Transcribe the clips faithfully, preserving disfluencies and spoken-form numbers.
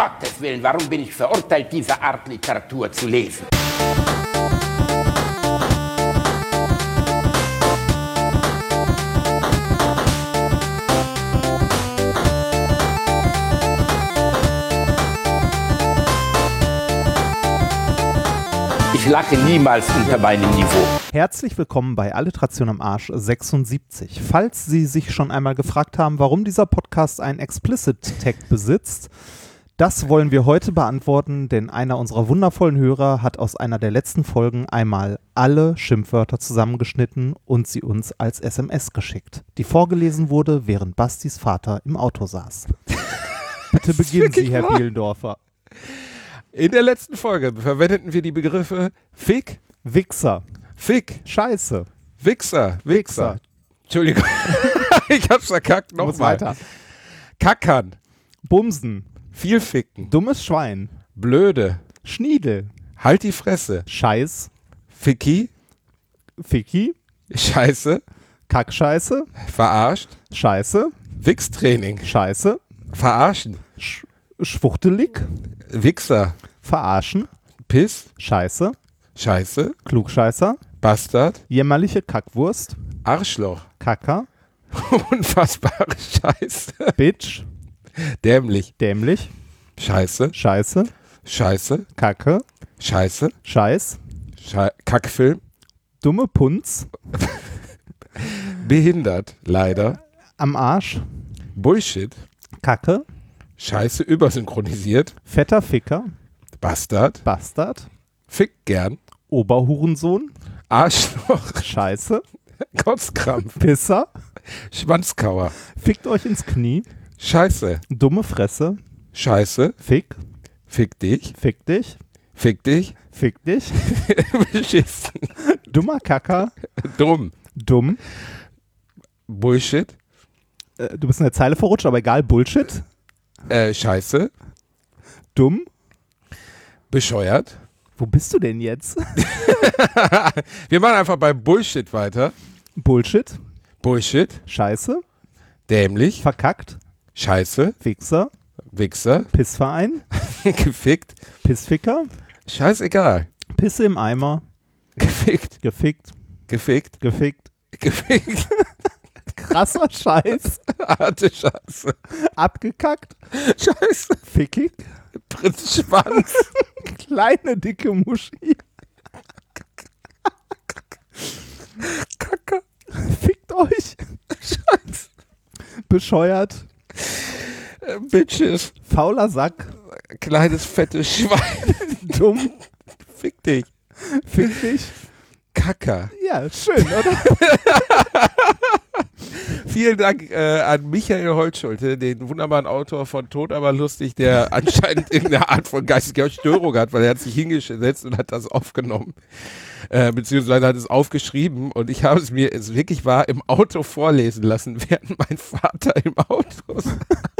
Gottes Willen, warum bin ich verurteilt, diese Art Literatur zu lesen? Ich lache niemals unter meinem Niveau. Herzlich willkommen bei Alliteration am Arsch sechsundsiebzig. Falls Sie sich schon einmal gefragt haben, warum dieser Podcast einen Explicit-Tag besitzt, das wollen wir heute beantworten, denn einer unserer wundervollen Hörer hat aus einer der letzten Folgen einmal alle Schimpfwörter zusammengeschnitten und sie uns als S M S geschickt, die vorgelesen wurde, während Bastis Vater im Auto saß. Bitte beginnen Sie, Herr wahr? Bielendorfer. In der letzten Folge verwendeten wir die Begriffe Fick, Wichser, Fick, Scheiße, Wichser, Wichser. Entschuldigung, ich hab's verkackt, Muss nochmal. weiter. Kackern, Bumsen, viel ficken, dummes Schwein, blöde, Schniedel, halt die Fresse, Scheiß, Ficki, Ficki, Scheiße, Kackscheiße, verarscht, Scheiße, Wichstraining, Scheiße, verarschen, Sch Schwuchtelig, Wichser, verarschen, Piss, Scheiße, Scheiße, Klugscheißer, Bastard, jämmerliche Kackwurst, Arschloch, Kacker, unfassbare Scheiße, Bitch, dämlich, dämlich, Scheiße, Scheiße, Scheiße, Kacke, Scheiße, Scheiß, Schei Kackfilm, dumme Punz, behindert, leider, am Arsch, Bullshit, Kacke, Scheiße übersynchronisiert, fetter Ficker, Bastard, Bastard, Fick gern, Oberhurensohn, Arschloch, Scheiße, Kotzkrampf, Pisser, Schwanzkauer, fickt euch ins Knie, Scheiße, dumme Fresse, Scheiße, Fick, Fick dich, fick dich, Fick dich, fick dich, beschissen, dummer Kacker, dumm, dumm, Bullshit, äh, du bist in der Zeile verrutscht, aber egal, Bullshit, äh, Scheiße, dumm, bescheuert. wo bist du denn jetzt? Wir machen einfach bei Bullshit weiter. Bullshit, Bullshit, Scheiße, dämlich, verkackt, Scheiße, Wichser, Wichser, Pissverein, gefickt, Pissficker, scheißegal, Pisse im Eimer, gefickt, gefickt, gefickt, gefickt, gefickt, krasser Scheiß, harte Scheiße, abgekackt, Scheiße, fickig, Prinz Schwanz, kleine dicke Muschi, Kacke, fickt euch, Scheiße, bescheuert, äh, Bitches, fauler Sack, kleines fettes Schwein, dumm, fick dich, fick dich. Kacker. Ja, schön, oder? Vielen Dank äh, an Michael Holtschulte, den wunderbaren Autor von Tot aber lustig, der anscheinend irgendeine Art von geistiger Störung hat, weil er hat sich hingesetzt und hat das aufgenommen, äh, beziehungsweise hat es aufgeschrieben und ich habe es mir, es wirklich war, im Auto vorlesen lassen, während mein Vater im Auto saß.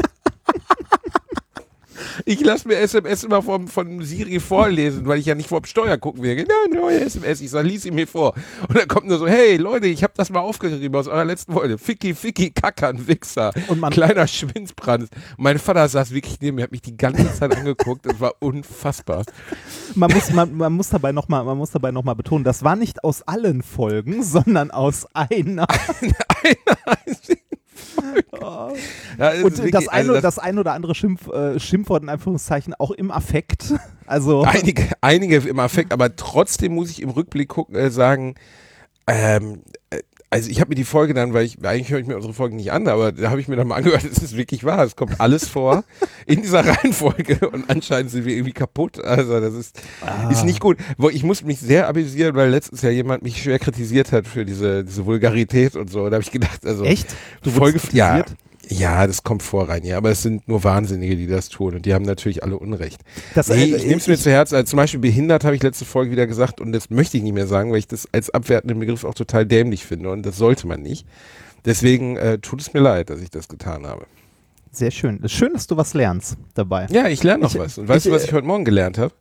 Ich lasse mir S M S immer vom, von Siri vorlesen, weil ich ja nicht vorm Steuer gucken will. Ja, neue S M S. Ich sage, lies sie mir vor. Und dann kommt nur so, hey Leute, ich habe das mal aufgeschrieben aus eurer letzten Folge. Ficky, Ficky, Kackern, Wichser. Und man, kleiner Schwinzbrand. Mein Vater saß wirklich neben mir, hat mich die ganze Zeit angeguckt. Das war unfassbar. man, muss, man, man muss dabei nochmal noch mal betonen, das war nicht aus allen Folgen, sondern aus einer. Einer einzigen Oh. Ja, Und wirklich, das, eine, also das, das ein oder andere Schimpf, äh, Schimpfwort in Anführungszeichen auch im Affekt. Also einige, einige im Affekt, aber trotzdem muss ich im Rückblick gucken, äh, sagen, ähm, also ich habe mir die Folge dann, weil ich, eigentlich höre ich mir unsere Folgen nicht an, aber da habe ich mir dann mal angehört, es ist wirklich wahr, es kommt alles vor in dieser Reihenfolge und anscheinend sind wir irgendwie kaputt, also das ist, ah. ist nicht gut. Ich muss mich sehr amüsieren, weil letztens ja jemand mich schwer kritisiert hat für diese, diese Vulgarität und so, da habe ich gedacht, also echt? Du Folge, wurdest ja, kritisiert? ja, das kommt vor rein, ja, aber es sind nur Wahnsinnige, die das tun und die haben natürlich alle Unrecht. Das, Nee, äh, ich nehme es mir zu Herzen. Also zum Beispiel behindert habe ich letzte Folge wieder gesagt und das möchte ich nicht mehr sagen, weil ich das als abwertenden Begriff auch total dämlich finde und das sollte man nicht. Deswegen äh, tut es mir leid, dass ich das getan habe. Sehr schön. Es ist schön, dass du was lernst dabei. Ja, ich lerne noch Ich- was. Und weißt ich, du, was ich heute Morgen gelernt habe?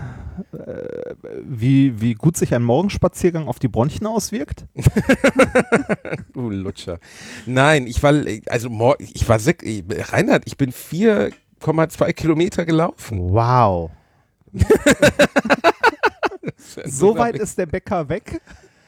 Wie, wie gut sich ein Morgenspaziergang auf die Bronchien auswirkt? Du Lutscher. Nein, ich war, also mor- ich war sech, ich- Reinhard, ich bin vier Komma zwei Kilometer gelaufen. Wow. So weit ist der Bäcker weg?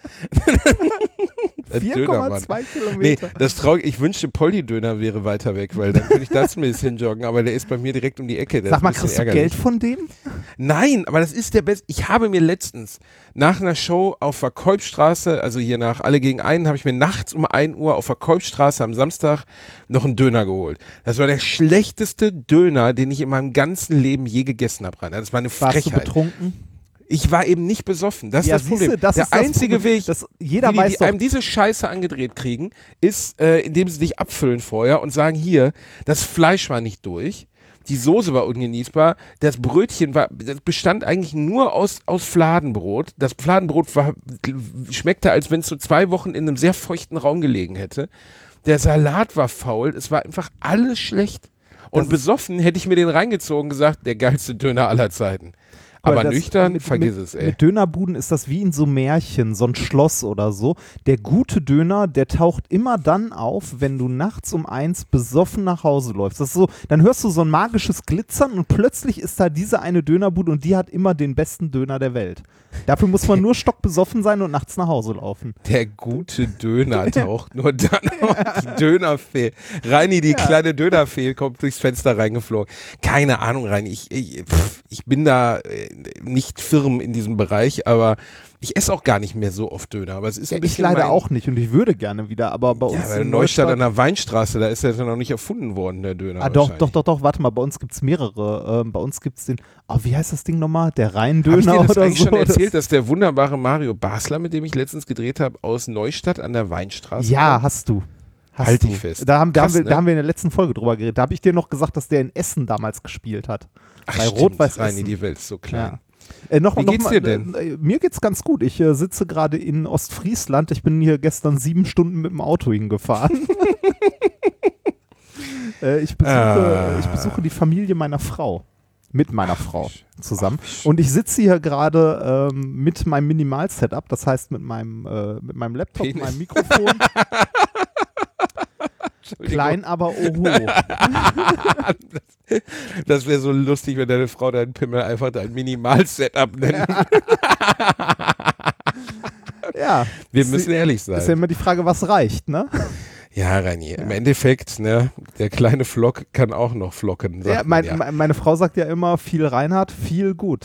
vier Komma zwei Kilometer. Nee, das traurig. Ich wünschte, Polly-Döner wäre weiter weg, weil dann könnte ich da zumindest hinjoggen, aber der ist bei mir direkt um die Ecke. Sag mal, kriegst du Geld von dem? Nein, aber das ist der beste. Ich habe mir letztens nach einer Show auf der Kolbstraße, also hier nach Alle gegen einen, habe ich mir nachts um ein Uhr auf der Kolbstraße am Samstag noch einen Döner geholt. Das war der schlechteste Döner, den ich in meinem ganzen Leben je gegessen habe, Rainer. Das war eine Frechheit. Warst du betrunken? Ich war eben nicht besoffen. Das ist ja, das Problem. Siehste, das der ist das einzige Problem. Weg, das, jeder wie die, weiß die doch, einem diese Scheiße angedreht kriegen, ist, äh, indem sie dich abfüllen vorher und sagen, hier, das Fleisch war nicht durch, die Soße war ungenießbar, das Brötchen war, das bestand eigentlich nur aus, aus Fladenbrot. Das Fladenbrot war, schmeckte, als wenn es so zwei Wochen in einem sehr feuchten Raum gelegen hätte. Der Salat war faul, es war einfach alles schlecht. Und Das besoffen hätte ich mir den reingezogen und gesagt, der geilste Döner aller Zeiten. Aber das, nüchtern, mit, vergiss mit, es, ey. Mit Dönerbuden ist das wie in so Märchen, so ein Schloss oder so. Der gute Döner, der taucht immer dann auf, wenn du nachts um eins besoffen nach Hause läufst. Das ist so, dann hörst du so ein magisches Glitzern und plötzlich ist da diese eine Dönerbude und die hat immer den besten Döner der Welt. Dafür muss man nur stockbesoffen sein und nachts nach Hause laufen. Der gute Döner taucht nur dann auf. Die Dönerfee. Reini, die ja. kleine Dönerfee, kommt durchs Fenster reingeflogen. Keine Ahnung, Reini. Ich, ich, pff, ich bin da äh, nicht firm in diesem Bereich, aber ich esse auch gar nicht mehr so oft Döner. Aber es ist ein ja, bisschen ich leider mein, auch nicht und ich würde gerne wieder, aber bei uns ja, in in Neustadt, Neustadt an der Weinstraße, da ist ja noch nicht erfunden worden, der Döner. Ah, doch, doch, doch, doch, warte mal, bei uns gibt es mehrere. Ähm, bei uns gibt es den, oh, wie heißt das Ding nochmal? Der Rheindöner oder so? Hab ich dir das eigentlich so? schon erzählt, dass der wunderbare Mario Basler, mit dem ich letztens gedreht habe, aus Neustadt an der Weinstraße Ja, kommt? hast du. Hast halt du. dich fest. Da haben, da, Krass, haben wir, ne? da haben wir in der letzten Folge drüber geredet. Da habe ich dir noch gesagt, dass der in Essen damals gespielt hat. Ach, Bei stimmt, Rot-Weiß Reini, Essen. die Welt ist so klein. Ja. Äh, noch, Wie noch geht's mal, dir denn? Äh, mir geht's ganz gut. Ich äh, sitze gerade in Ostfriesland. Ich bin hier gestern sieben Stunden mit dem Auto hingefahren. äh, ich, besuche, Ah. ich besuche die Familie meiner Frau. Mit meiner Frau zusammen. Und ich sitze hier gerade ähm, mit meinem Minimal-Setup, das heißt mit meinem, äh, mit meinem Laptop, Penis. meinem Mikrofon. Klein, aber oho. das das wäre so lustig, wenn deine Frau deinen Pimmel einfach dein Minimal-Setup nennt. Ja. Wir ist, müssen ehrlich sein. ist ja immer die Frage, was reicht, ne? Ja, Reini, im Endeffekt, ne, der kleine Flock kann auch noch flocken. sagt Ja, man mein, ja. me- meine Frau sagt ja immer, viel Reinhard, viel gut.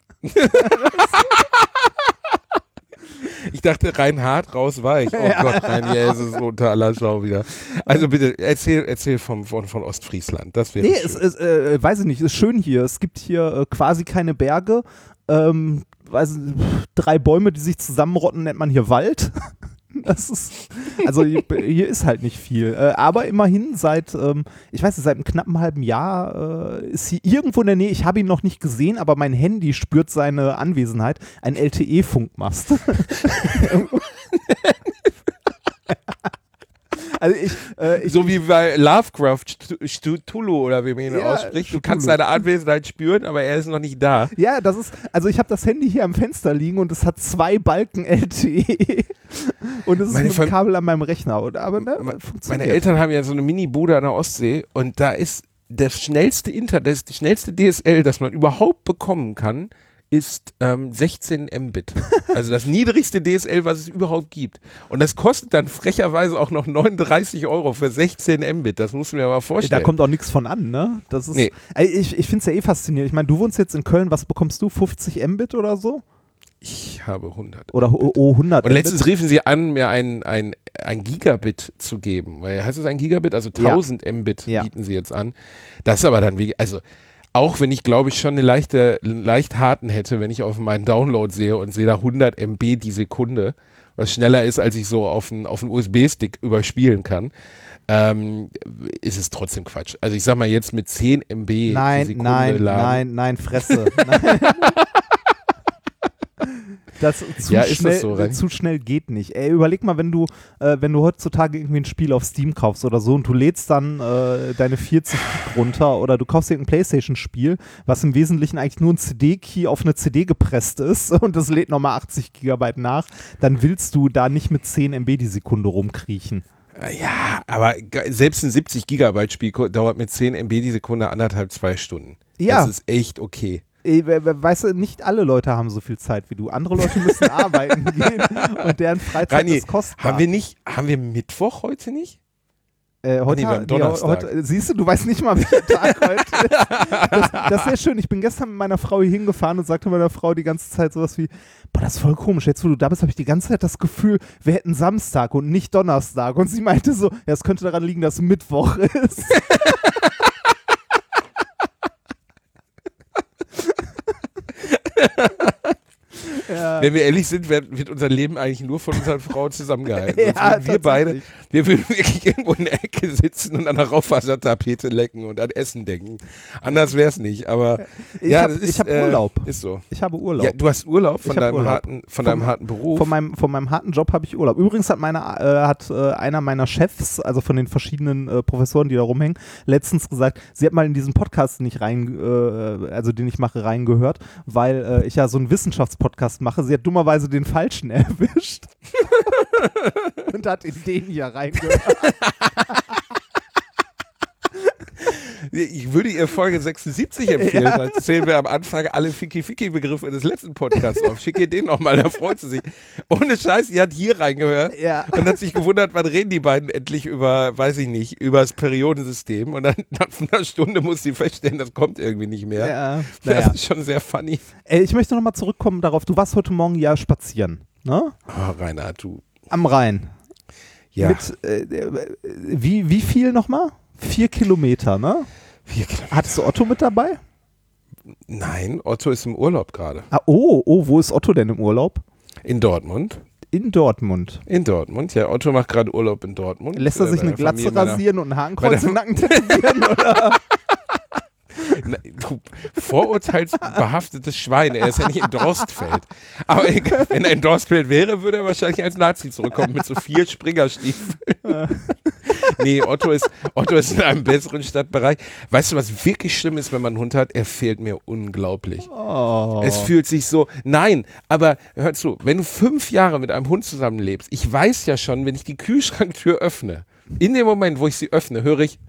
Ich dachte, Reinhard, raus war ich. Oh Ja. Gott, Reini, ey, es ist so unter aller Schau wieder. Also bitte, erzähl, erzähl vom, von, von Ostfriesland, das wäre Nee, schön. es ist, äh, weiß ich nicht, es ist schön hier. Es gibt hier äh, quasi keine Berge. Ähm, weiß, nicht, drei Bäume, die sich zusammenrotten, nennt man hier Wald. Das ist, also hier, hier ist halt nicht viel. Äh, aber immerhin seit, ähm, ich weiß nicht, seit einem knappen halben Jahr äh, ist hier irgendwo in der Nähe, ich habe ihn noch nicht gesehen, aber mein Handy spürt seine Anwesenheit, ein L T E-Funkmast. Also ich, äh, ich So wie bei Lovecraft, Cthulhu oder wie man ihn Ja, ausspricht. Du Cthulhu. kannst seine Anwesenheit spüren, aber er ist noch nicht da. Ja, das ist, also ich habe das Handy hier am Fenster liegen und es hat zwei Balken L T E und es ist Meine mit Fam- dem Kabel an meinem Rechner. Und, aber ne, Me- funktioniert. Meine Eltern haben ja so eine Mini-Bude an der Ostsee und da ist das schnellste Inter, das, das schnellste D S L, das man überhaupt bekommen kann, ist ähm, sechzehn Mbit. Also das niedrigste D S L, was es überhaupt gibt. Und das kostet dann frecherweise auch noch neununddreißig Euro für sechzehn Mbit. Das muss man mir mal vorstellen. Da kommt auch nichts von an, ne? Das ist, Nee. also ich ich finde es ja eh faszinierend. Ich meine, du wohnst jetzt in Köln, was bekommst du? fünfzig Mbit oder so? Ich habe hundert. Oder oh, oh, hundert Und Mbit? letztens riefen sie an, mir ein, ein, ein Gigabit zu geben. Weil, heißt es ein Gigabit? Also tausend Mbit Ja. bieten sie jetzt an. Das ist aber dann wie, also auch wenn ich, glaube ich, schon eine leichte, leicht harten hätte, wenn ich auf meinen Download sehe und sehe da hundert Mbit die Sekunde, was schneller ist, als ich so auf einen, auf einen U S B-Stick überspielen kann, ähm, ist es trotzdem Quatsch. Also ich sag mal jetzt mit zehn Mbit die Nein, Sekunde nein, laden. nein, nein, Fresse. Nein. Das zu, Ja, ist das schnell, so, Reini? zu schnell geht nicht. Ey, überleg mal, wenn du, äh, wenn du heutzutage irgendwie ein Spiel auf Steam kaufst oder so und du lädst dann äh, deine vierzig Gig runter oder du kaufst dir ein Playstation-Spiel, was im Wesentlichen eigentlich nur ein C D-Key auf eine C D gepresst ist und das lädt nochmal achtzig Gigabyte nach, dann willst du da nicht mit zehn Mbit die Sekunde rumkriechen. Ja, aber ge- selbst ein siebzig Gigabyte Spiel ko- dauert mit zehn Megabyte die Sekunde anderthalb, zwei Stunden. Ja. Das ist echt okay. Ey, we- we- Weißt du, nicht alle Leute haben so viel Zeit wie du. Andere Leute müssen arbeiten gehen und deren Freizeit Rani, ist kostbar. haben wir nicht, haben wir Mittwoch heute nicht? Äh, heute, Nee, wir haben nee, Donnerstag. heute, siehst du, du weißt nicht mal, welcher Tag heute ist. Das, das ist sehr schön. Ich bin gestern mit meiner Frau hier hingefahren und sagte meiner Frau die ganze Zeit sowas wie, boah, das ist voll komisch. Jetzt, wo du da bist, habe ich die ganze Zeit das Gefühl, wir hätten Samstag und nicht Donnerstag. Und sie meinte so, ja, es könnte daran liegen, dass Mittwoch ist. Ja. Wenn wir ehrlich sind, wird, wird unser Leben eigentlich nur von unseren Frauen zusammengehalten. Ja, Sonst würden wir beide, tatsächlich. wir würden wirklich irgendwo in der Ecke sitzen und an der Raufasertapete lecken und an Essen denken. Anders wäre es nicht, aber Ich ja, hab- das ist, ich hab äh, Urlaub. Ist so. Ich habe Urlaub. Ja, du hast Urlaub von Ich hab deinem Urlaub. harten, von Vom- deinem harten Beruf. Von meinem, von meinem harten Job habe ich Urlaub. Übrigens hat, meine, äh, hat äh, einer meiner Chefs, also von den verschiedenen äh, Professoren, die da rumhängen, letztens gesagt, sie hat mal in diesen Podcast nicht rein, äh, also den ich mache, reingehört, weil äh, ich ja so einen Wissenschaftspodcast mache. Sie hat dummerweise den falschen erwischt und hat in den hier reingehört. Ich würde ihr Folge sechsundsiebzig empfehlen, Ja. da zählen wir am Anfang alle Ficky-Ficky-Begriffe des letzten Podcasts auf. Schick ihr den nochmal, da freut sie sich. Ohne Scheiß, ihr hat hier reingehört Ja. und hat sich gewundert, wann reden die beiden endlich über, weiß ich nicht, über das Periodensystem. Und dann nach einer Stunde muss sie feststellen, das kommt irgendwie nicht mehr. Ja, Das naja. ist schon sehr funny. Ey, ich möchte nochmal zurückkommen darauf, du warst heute Morgen ja spazieren, ne? Oh, Reinhard, du. Am Rhein. Ja. Mit, äh, äh, wie, wie viel nochmal? Vier Kilometer, ne? Vier Kilometer. Hattest du Otto mit dabei? Nein, Otto ist im Urlaub gerade. Ah, oh, oh, wo ist Otto denn im Urlaub? In Dortmund. In Dortmund. In Dortmund, ja. Otto macht gerade Urlaub in Dortmund. Lässt er Äh, sich bei eine der Familie Glatze meiner- rasieren und ein Hakenkreuz bei der- im Nacken tätowieren, oder? Na, du vorurteilsbehaftetes Schwein, er ist ja nicht in Dorstfeld. Aber egal, wenn er in Dorstfeld wäre, würde er wahrscheinlich als Nazi zurückkommen mit so vier Springerstiefeln. Nee, Otto ist, Otto ist in einem besseren Stadtbereich. Weißt du, was wirklich schlimm ist, wenn man einen Hund hat? Er fehlt mir unglaublich. Oh. Es fühlt sich so, nein, aber hör zu, wenn du fünf Jahre mit einem Hund zusammenlebst, ich weiß ja schon, wenn ich die Kühlschranktür öffne, in dem Moment, wo ich sie öffne, höre ich,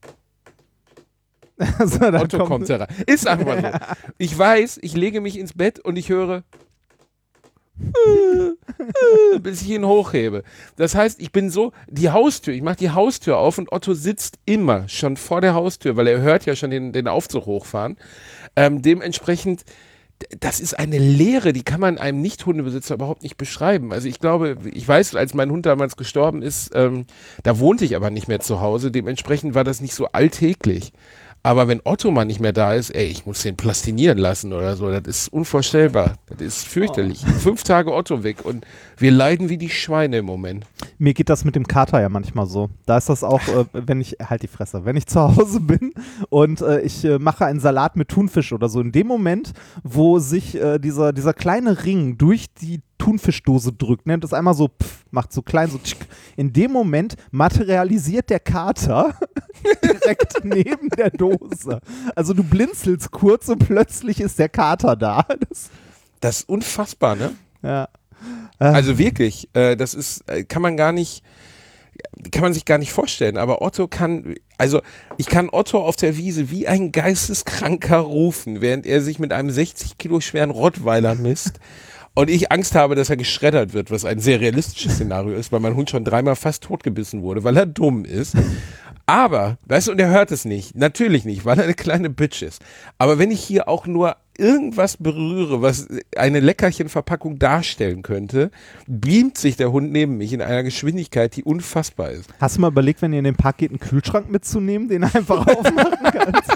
Also, dann Otto kommt, kommt herein. Ist einfach so. Ich weiß, ich lege mich ins Bett und ich höre, bis ich ihn hochhebe. Das heißt, ich bin so, die Haustür, ich mache die Haustür auf und Otto sitzt immer schon vor der Haustür, weil er hört ja schon den, den Aufzug hochfahren. Ähm, dementsprechend, das ist eine Leere, die kann man einem Nicht-Hundebesitzer überhaupt nicht beschreiben. Also ich glaube, ich weiß, als mein Hund damals gestorben ist, ähm, da wohnte ich aber nicht mehr zu Hause, dementsprechend war das nicht so alltäglich. Aber wenn Otto mal nicht mehr da ist, ey, ich muss den plastinieren lassen oder so, das ist unvorstellbar. Das ist fürchterlich. Oh. Fünf Tage Otto weg und wir leiden wie die Schweine im Moment. Mir geht das mit dem Kater ja manchmal so. Da ist das auch, äh, wenn ich, halt die Fresse, wenn ich zu Hause bin und äh, ich äh, mache einen Salat mit Thunfisch oder so, in dem Moment, wo sich äh, dieser, dieser kleine Ring durch die Thunfischdose drückt, nennt es einmal so, pff, macht so klein, so tschick. In dem Moment materialisiert der Kater direkt neben der Dose. Also du blinzelst kurz und plötzlich ist der Kater da. Das, Das ist unfassbar, ne? ja. Also wirklich, äh, das ist, äh, kann man gar nicht, kann man sich gar nicht vorstellen, aber Otto kann, also ich kann Otto auf der Wiese wie ein Geisteskranker rufen, während er sich mit einem sechzig Kilo schweren Rottweiler misst und ich Angst habe, dass er geschreddert wird, was ein sehr realistisches Szenario ist, weil mein Hund schon dreimal fast totgebissen wurde, weil er dumm ist. Aber, weißt du, und er hört es nicht, natürlich nicht, weil er eine kleine Bitch ist. Aber wenn ich hier auch nur irgendwas berühre, was eine Leckerchenverpackung darstellen könnte, beamt sich der Hund neben mich in einer Geschwindigkeit, die unfassbar ist. Hast du mal überlegt, wenn ihr in den Park geht, einen Kühlschrank mitzunehmen, den einfach aufmachen kannst?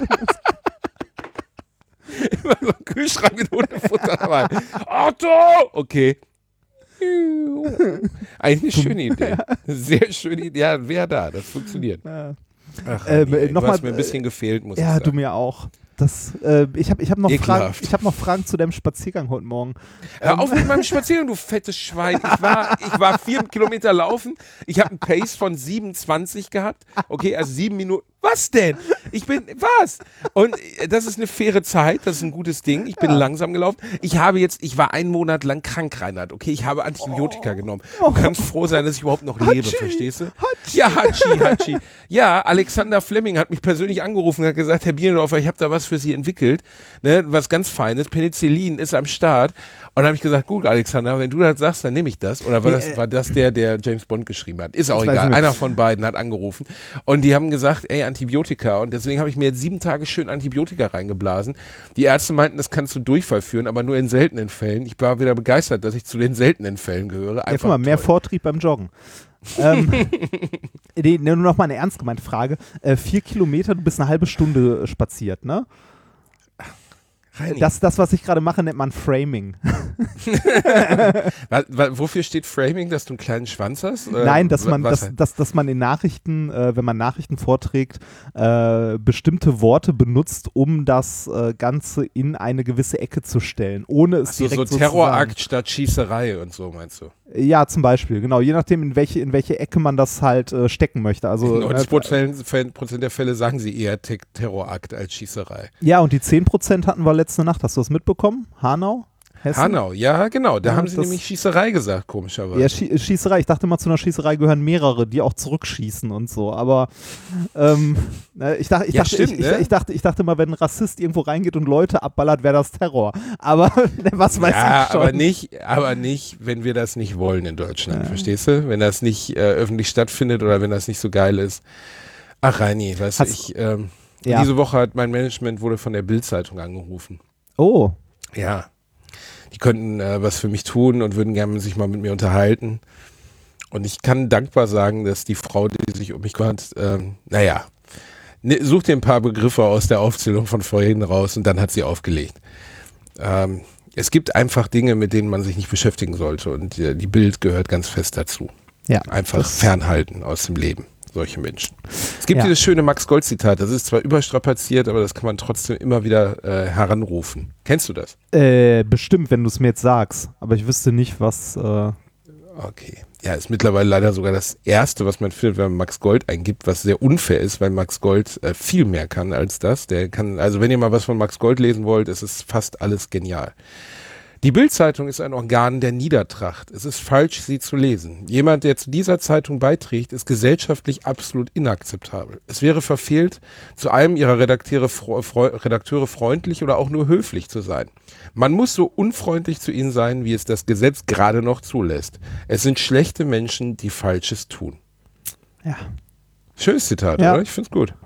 Immer so ein Kühlschrank mit Hundefutter dabei. Otto! Okay. Eigentlich eine schöne Idee. Sehr schöne Idee. Ja, wer da? Das funktioniert. Ja. Ach, Ähm, Rani, ey, noch du hast mal, mir ein bisschen gefehlt, muss ich Ja, sagen. du mir auch. Das, äh, ich habe ich hab noch, Fragen, Ekelhaft. ich hab noch Fragen zu deinem Spaziergang heute Morgen. Hör auf mit meinem Spaziergang, du fettes Schwein. Ich war, ich war vier Kilometer laufen. Ich habe einen Pace von siebenundzwanzig gehabt. Okay, also sieben Minuten. Was denn? Ich bin, was? Und das ist eine faire Zeit, das ist ein gutes Ding. Ich bin ja. langsam gelaufen. Ich habe jetzt, ich war einen Monat lang krank, Reinhard, okay? Ich habe Antibiotika oh. genommen. Du kannst froh sein, dass ich überhaupt noch lebe, Hatschi. Verstehst du? Hatschi. Ja, Hatschi, Hatschi. Ja, Alexander Fleming hat mich persönlich angerufen und hat gesagt, Herr Bielendorfer, ich habe da was für Sie entwickelt, ne? Was ganz Feines, Penicillin ist am Start. Und dann habe ich gesagt, gut, Alexander, wenn du das sagst, dann nehme ich das. Oder war das, war das der, der James Bond geschrieben hat? Ist auch ich egal. Einer von beiden hat angerufen. Und die haben gesagt, ey, Antibiotika. Und deswegen habe ich mir jetzt sieben Tage schön Antibiotika reingeblasen. Die Ärzte meinten, das kann zu Durchfall führen, aber nur in seltenen Fällen. Ich war wieder begeistert, dass ich zu den seltenen Fällen gehöre. Einfach ja, guck mal, mehr Vortrieb beim Joggen. ähm, nee, nur noch mal eine ernst gemeinte Frage. Äh, vier Kilometer, du bist eine halbe Stunde spaziert, ne? Das, das, was ich gerade mache, nennt man Framing. Wofür steht Framing, dass du einen kleinen Schwanz hast? Oder Nein, dass man, dass, dass, dass man in Nachrichten, äh, wenn man Nachrichten vorträgt, äh, bestimmte Worte benutzt, um das äh, Ganze in eine gewisse Ecke zu stellen, ohne es also direkt so Terrorakt statt Schießerei und so, meinst du? Ja, zum Beispiel, genau. Je nachdem, in welche, in welche Ecke man das halt äh, stecken möchte. Also, in neunzig Prozent der Fälle sagen sie eher Te- Terrorakt als Schießerei. Ja, und die zehn Prozent hatten wir letzte Nacht. Hast du das mitbekommen? Hanau? Hessen? Hanau, ja, genau. Da ja, haben sie nämlich Schießerei gesagt, komischerweise. Ja, Schie- Schießerei. Ich dachte mal, zu einer Schießerei gehören mehrere, die auch zurückschießen und so. Aber ähm, ich, dach, ich, ja, dachte, stimmt, ich, ne? ich, ich, dachte, ich dachte mal, wenn ein Rassist irgendwo reingeht und Leute abballert, wäre das Terror. Aber was weiß ja, ich schon. Aber nicht, aber nicht, wenn wir das nicht wollen in Deutschland, ja. Verstehst du? Wenn das nicht äh, öffentlich stattfindet oder wenn das nicht so geil ist. Ach, Reini, weißt du, ich, ähm, ja. diese Woche hat mein Management wurde von der Bild-Zeitung angerufen. Oh. Ja. Die könnten äh, was für mich tun und würden gerne sich mal mit mir unterhalten. Und ich kann dankbar sagen, dass die Frau, die sich um mich kümmert, ähm, naja, ne, such dir ein paar Begriffe aus der Aufzählung von vorhin raus und dann hat sie aufgelegt. Ähm, es gibt einfach Dinge, mit denen man sich nicht beschäftigen sollte und äh, die Bild gehört ganz fest dazu. Ja, einfach fernhalten aus dem Leben. Solche Menschen. Es gibt ja. dieses schöne Max-Gold-Zitat, das ist zwar überstrapaziert, aber das kann man trotzdem immer wieder äh, heranrufen. Kennst du das? Äh, bestimmt, wenn du es mir jetzt sagst, aber ich wüsste nicht, was... Äh okay. Ja, ist mittlerweile leider sogar das Erste, was man findet, wenn man Max Gold eingibt, was sehr unfair ist, weil Max Gold äh, viel mehr kann als das. Der kann, also wenn ihr mal was von Max Gold lesen wollt, ist es fast alles genial. Die Bild-Zeitung ist ein Organ der Niedertracht. Es ist falsch, sie zu lesen. Jemand, der zu dieser Zeitung beiträgt, ist gesellschaftlich absolut inakzeptabel. Es wäre verfehlt, zu einem ihrer Redakteure, Fre- Redakteure freundlich oder auch nur höflich zu sein. Man muss so unfreundlich zu ihnen sein, wie es das Gesetz gerade noch zulässt. Es sind schlechte Menschen, die Falsches tun. Ja. Schönes Zitat, ja. oder? Ich find's gut.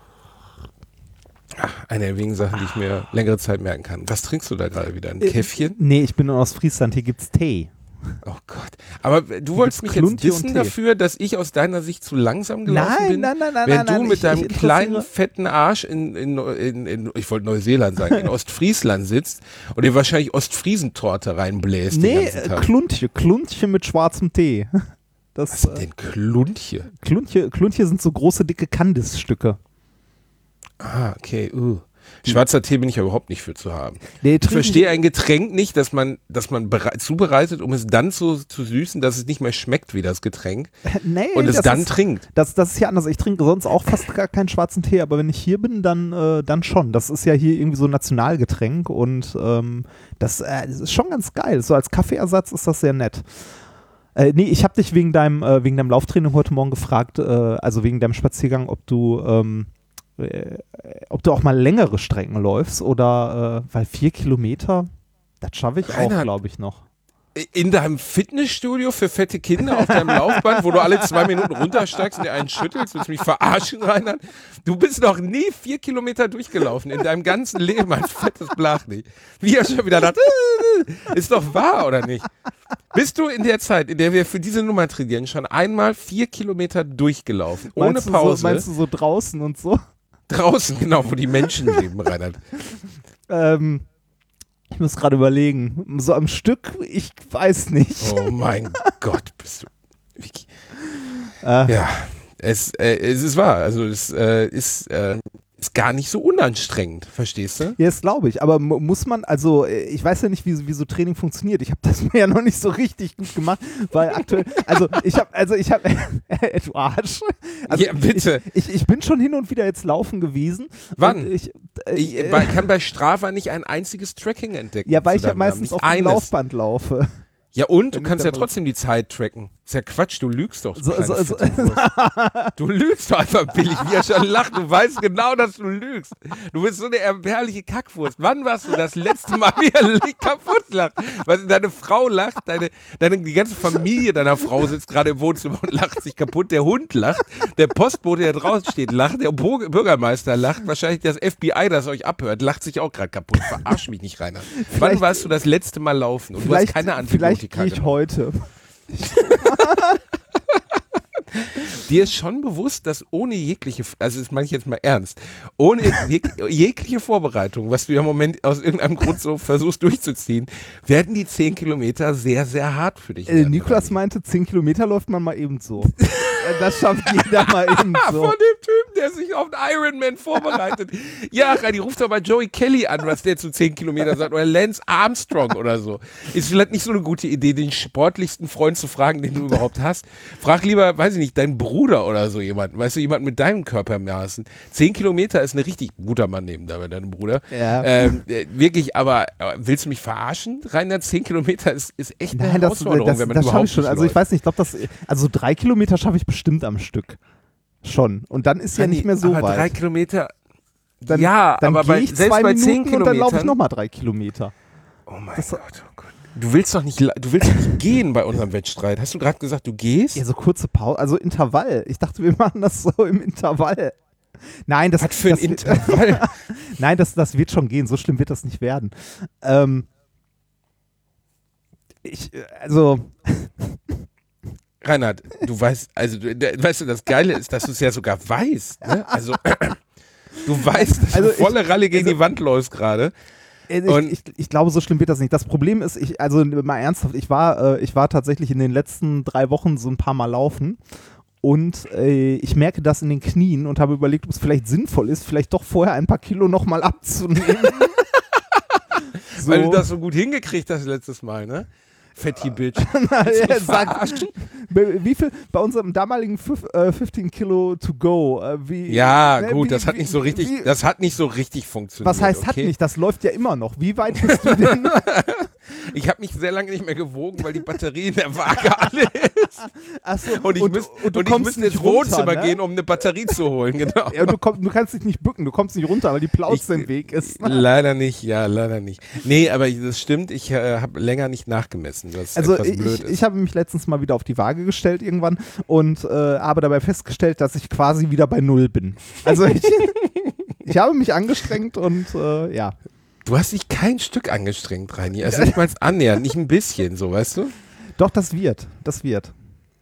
Eine der wenigen Sachen, die ich mir längere Zeit merken kann. Was trinkst du da gerade wieder? Ein Käffchen? Nee, ich bin in Ostfriesland, hier gibt's Tee. Oh Gott. Aber du wolltest mich jetzt dissen dafür, dass ich aus deiner Sicht zu langsam gelaufen nein, bin? Nein, nein, nein, Während nein, du nein, mit ich, deinem ich kleinen, fetten Arsch in, in, in, in ich wollte Neuseeland sagen, in Ostfriesland sitzt und dir wahrscheinlich Ostfriesentorte reinbläst. Nee, Kluntje, Kluntje mit schwarzem Tee. Das, Was sind denn Kluntje? Kluntje? Kluntje sind so große, dicke Kandisstücke. Ah, okay, uh. Schwarzer Tee bin ich ja überhaupt nicht für zu haben. Nee, ich verstehe ein Getränk nicht, dass man, dass man bere- zubereitet, um es dann so zu süßen, dass es nicht mehr schmeckt wie das Getränk nee, und es dann ist, trinkt. Das, das ist ja anders. Ich trinke sonst auch fast gar keinen schwarzen Tee, aber wenn ich hier bin, dann, äh, dann schon. Das ist ja hier irgendwie so ein Nationalgetränk und ähm, das, äh, das ist schon ganz geil. So als Kaffeeersatz ist das sehr nett. Äh, nee, ich habe dich wegen deinem, äh, wegen deinem Lauftraining heute Morgen gefragt, äh, also wegen deinem Spaziergang, ob du ähm, ob du auch mal längere Strecken läufst oder, äh, weil vier Kilometer, das schaffe ich Reinhard, auch, glaube ich, noch. In deinem Fitnessstudio für fette Kinder auf deinem Laufband, wo du alle zwei Minuten runtersteigst und dir einen schüttelst, willst du mich verarschen, Reinhard? Du bist noch nie vier Kilometer durchgelaufen in deinem ganzen Leben als fettes Blach nicht. Wie er schon wieder dachte, ist doch wahr, oder nicht? Bist du in der Zeit, in der wir für diese Nummer trainieren, schon einmal vier Kilometer durchgelaufen, ohne meinst Pause? So, meinst du so draußen und so? Draußen, genau, wo die Menschen leben, Reinhard. ähm, ich muss gerade überlegen. So am Stück, ich weiß nicht. Oh mein Gott, bist du... Äh. Ja, es, äh, es ist wahr. Also es äh, ist... Äh, ist gar nicht so unanstrengend, verstehst du? Ja, das glaube ich. Aber m- muss man, also ich weiß ja nicht, wie, wie so Training funktioniert. Ich habe das mir ja noch nicht so richtig gut gemacht, weil aktuell, also ich habe, also ich habe, du Arsch. Also Ja, bitte. Ich, ich, ich bin schon hin und wieder jetzt laufen gewesen. Wann? Und Ich, äh, Ich äh, bei- kann bei Strava nicht ein einziges Tracking entdecken. ja, weil ich zu ja deinem Namen. meistens Nicht auf dem eines. Laufband laufe. Ja und? Du Wenn kannst ich ja da- trotzdem die Zeit tracken. Ist ja Quatsch, du lügst doch. du So, kleine so, so, fette Wurst. Du lügst doch einfach billig, wie er schon lacht. Du weißt genau, dass du lügst. Du bist so eine erbärmliche Kackwurst. Wann warst du das letzte Mal, wie er kaputt lacht? Weil deine Frau lacht, deine, deine, die ganze Familie deiner Frau sitzt gerade im Wohnzimmer und lacht sich kaputt. Der Hund lacht, der Postbote, der draußen steht, lacht, der Bo- Bürgermeister lacht, wahrscheinlich das F B I, das euch abhört, lacht sich auch gerade kaputt. Verarsch mich nicht, Rainer. Wann Vielleicht- warst du das letzte Mal laufen und du hast Vielleicht, keine vielleicht Antibiotika gehe ich genommen? heute. Dir ist schon bewusst, dass ohne jegliche, also das meine ich jetzt mal ernst, ohne jeg jegliche Vorbereitung, was du ja im Moment aus irgendeinem Grund so versuchst durchzuziehen, werden die zehn Kilometer sehr, sehr hart für dich Äh, werden. Nikolas meinte, zehn Kilometer läuft man mal eben so. Äh, das schafft jeder mal eben so. Von dem Typen, der sich auf den Ironman vorbereitet. Ja, Rani, ruf doch mal Joey Kelly an, was der zu zehn Kilometer sagt. Oder Lance Armstrong oder so. Ist vielleicht nicht so eine gute Idee, den sportlichsten Freund zu fragen, den du überhaupt hast. Frag lieber, weiß ich nicht, deinen Bruder oder so jemanden. Weißt du, jemanden mit deinem Körpermaßen. Zehn Kilometer ist eine richtig guter Mann neben dabei, deinem Bruder. Ja. Ähm, äh, wirklich, aber äh, willst du mich verarschen? Rainer, zehn Kilometer ist, ist echt eine Nein, das, Herausforderung, das, wenn man das schaffe überhaupt ich schon. nicht Also ich läuft. weiß nicht, ich glaube, das, also drei Kilometer schaffe ich bestimmt am Stück. Schon. Und dann ist ja Rani, nicht mehr so aber weit. drei Kilometer. Dann, ja, dann aber gehe bei, ich selbst zwei bei Minuten zehn und dann laufe ich Kilometern. nochmal drei Kilometer. Oh mein Das- Gott, oh Gott. Du willst doch nicht, la- du willst doch nicht gehen bei unserem Wettstreit. Hast du gerade gesagt, du gehst? Ja, so kurze Pause, also Intervall. Ich dachte, wir machen das so im Intervall. Nein, das, Was für ein das, Intervall. Nein, das, das wird schon gehen. So schlimm wird das nicht werden. Ähm, ich, äh, also, Reinhard, du weißt, also du, da- weißt du, das Geile ist, dass du es ja sogar weißt. Ne? Also du weißt, dass Also du volle Ralle gegen also- die Wand läufst gerade. äh, Und- ich, ich, ich glaube, so schlimm wird das nicht. Das Problem ist, ich, also mal ernsthaft, ich war, äh, ich war tatsächlich in den letzten drei Wochen so ein paar Mal laufen. Und äh, ich merke das in den Knien und habe überlegt, ob es vielleicht sinnvoll ist, vielleicht doch vorher ein paar Kilo nochmal abzunehmen. So. Weil du das so gut hingekriegt hast letztes Mal, ne? Fetty Bitch. Ja, sag, wie viel bei unserem damaligen fünf, äh, fünfzehn Kilo to go? Äh, wie, Ja, ne, gut, wie, das hat wie, nicht so richtig, Wie, das hat nicht so richtig funktioniert. was heißt okay? hat nicht? Das läuft ja immer noch. Wie weit bist du denn? Ich habe mich sehr lange nicht mehr gewogen, weil die Batterie in der Waage alle ist. Achso, Und ich, müsst, und du ich kommst müsste nicht ins runter, Wohnzimmer ne? gehen, um eine Batterie zu holen, genau. Ja, und du, komm, du kannst dich nicht bücken, du kommst nicht runter, weil die Plauze Ich- im Weg ist. Leider nicht, ja, leider nicht. Nee, aber ich- das stimmt, ich äh, habe länger nicht nachgemessen, was Also etwas ich, blöd ich, ist. ich habe mich letztens mal wieder auf die Waage gestellt irgendwann und äh, habe dabei festgestellt, dass ich quasi wieder bei Null bin. Also ich, ich habe mich angestrengt und äh, ja. Du hast dich kein Stück angestrengt, Reini. Also nicht mal annähernd, nicht ein bisschen, so, weißt du? Doch, das wird, das wird.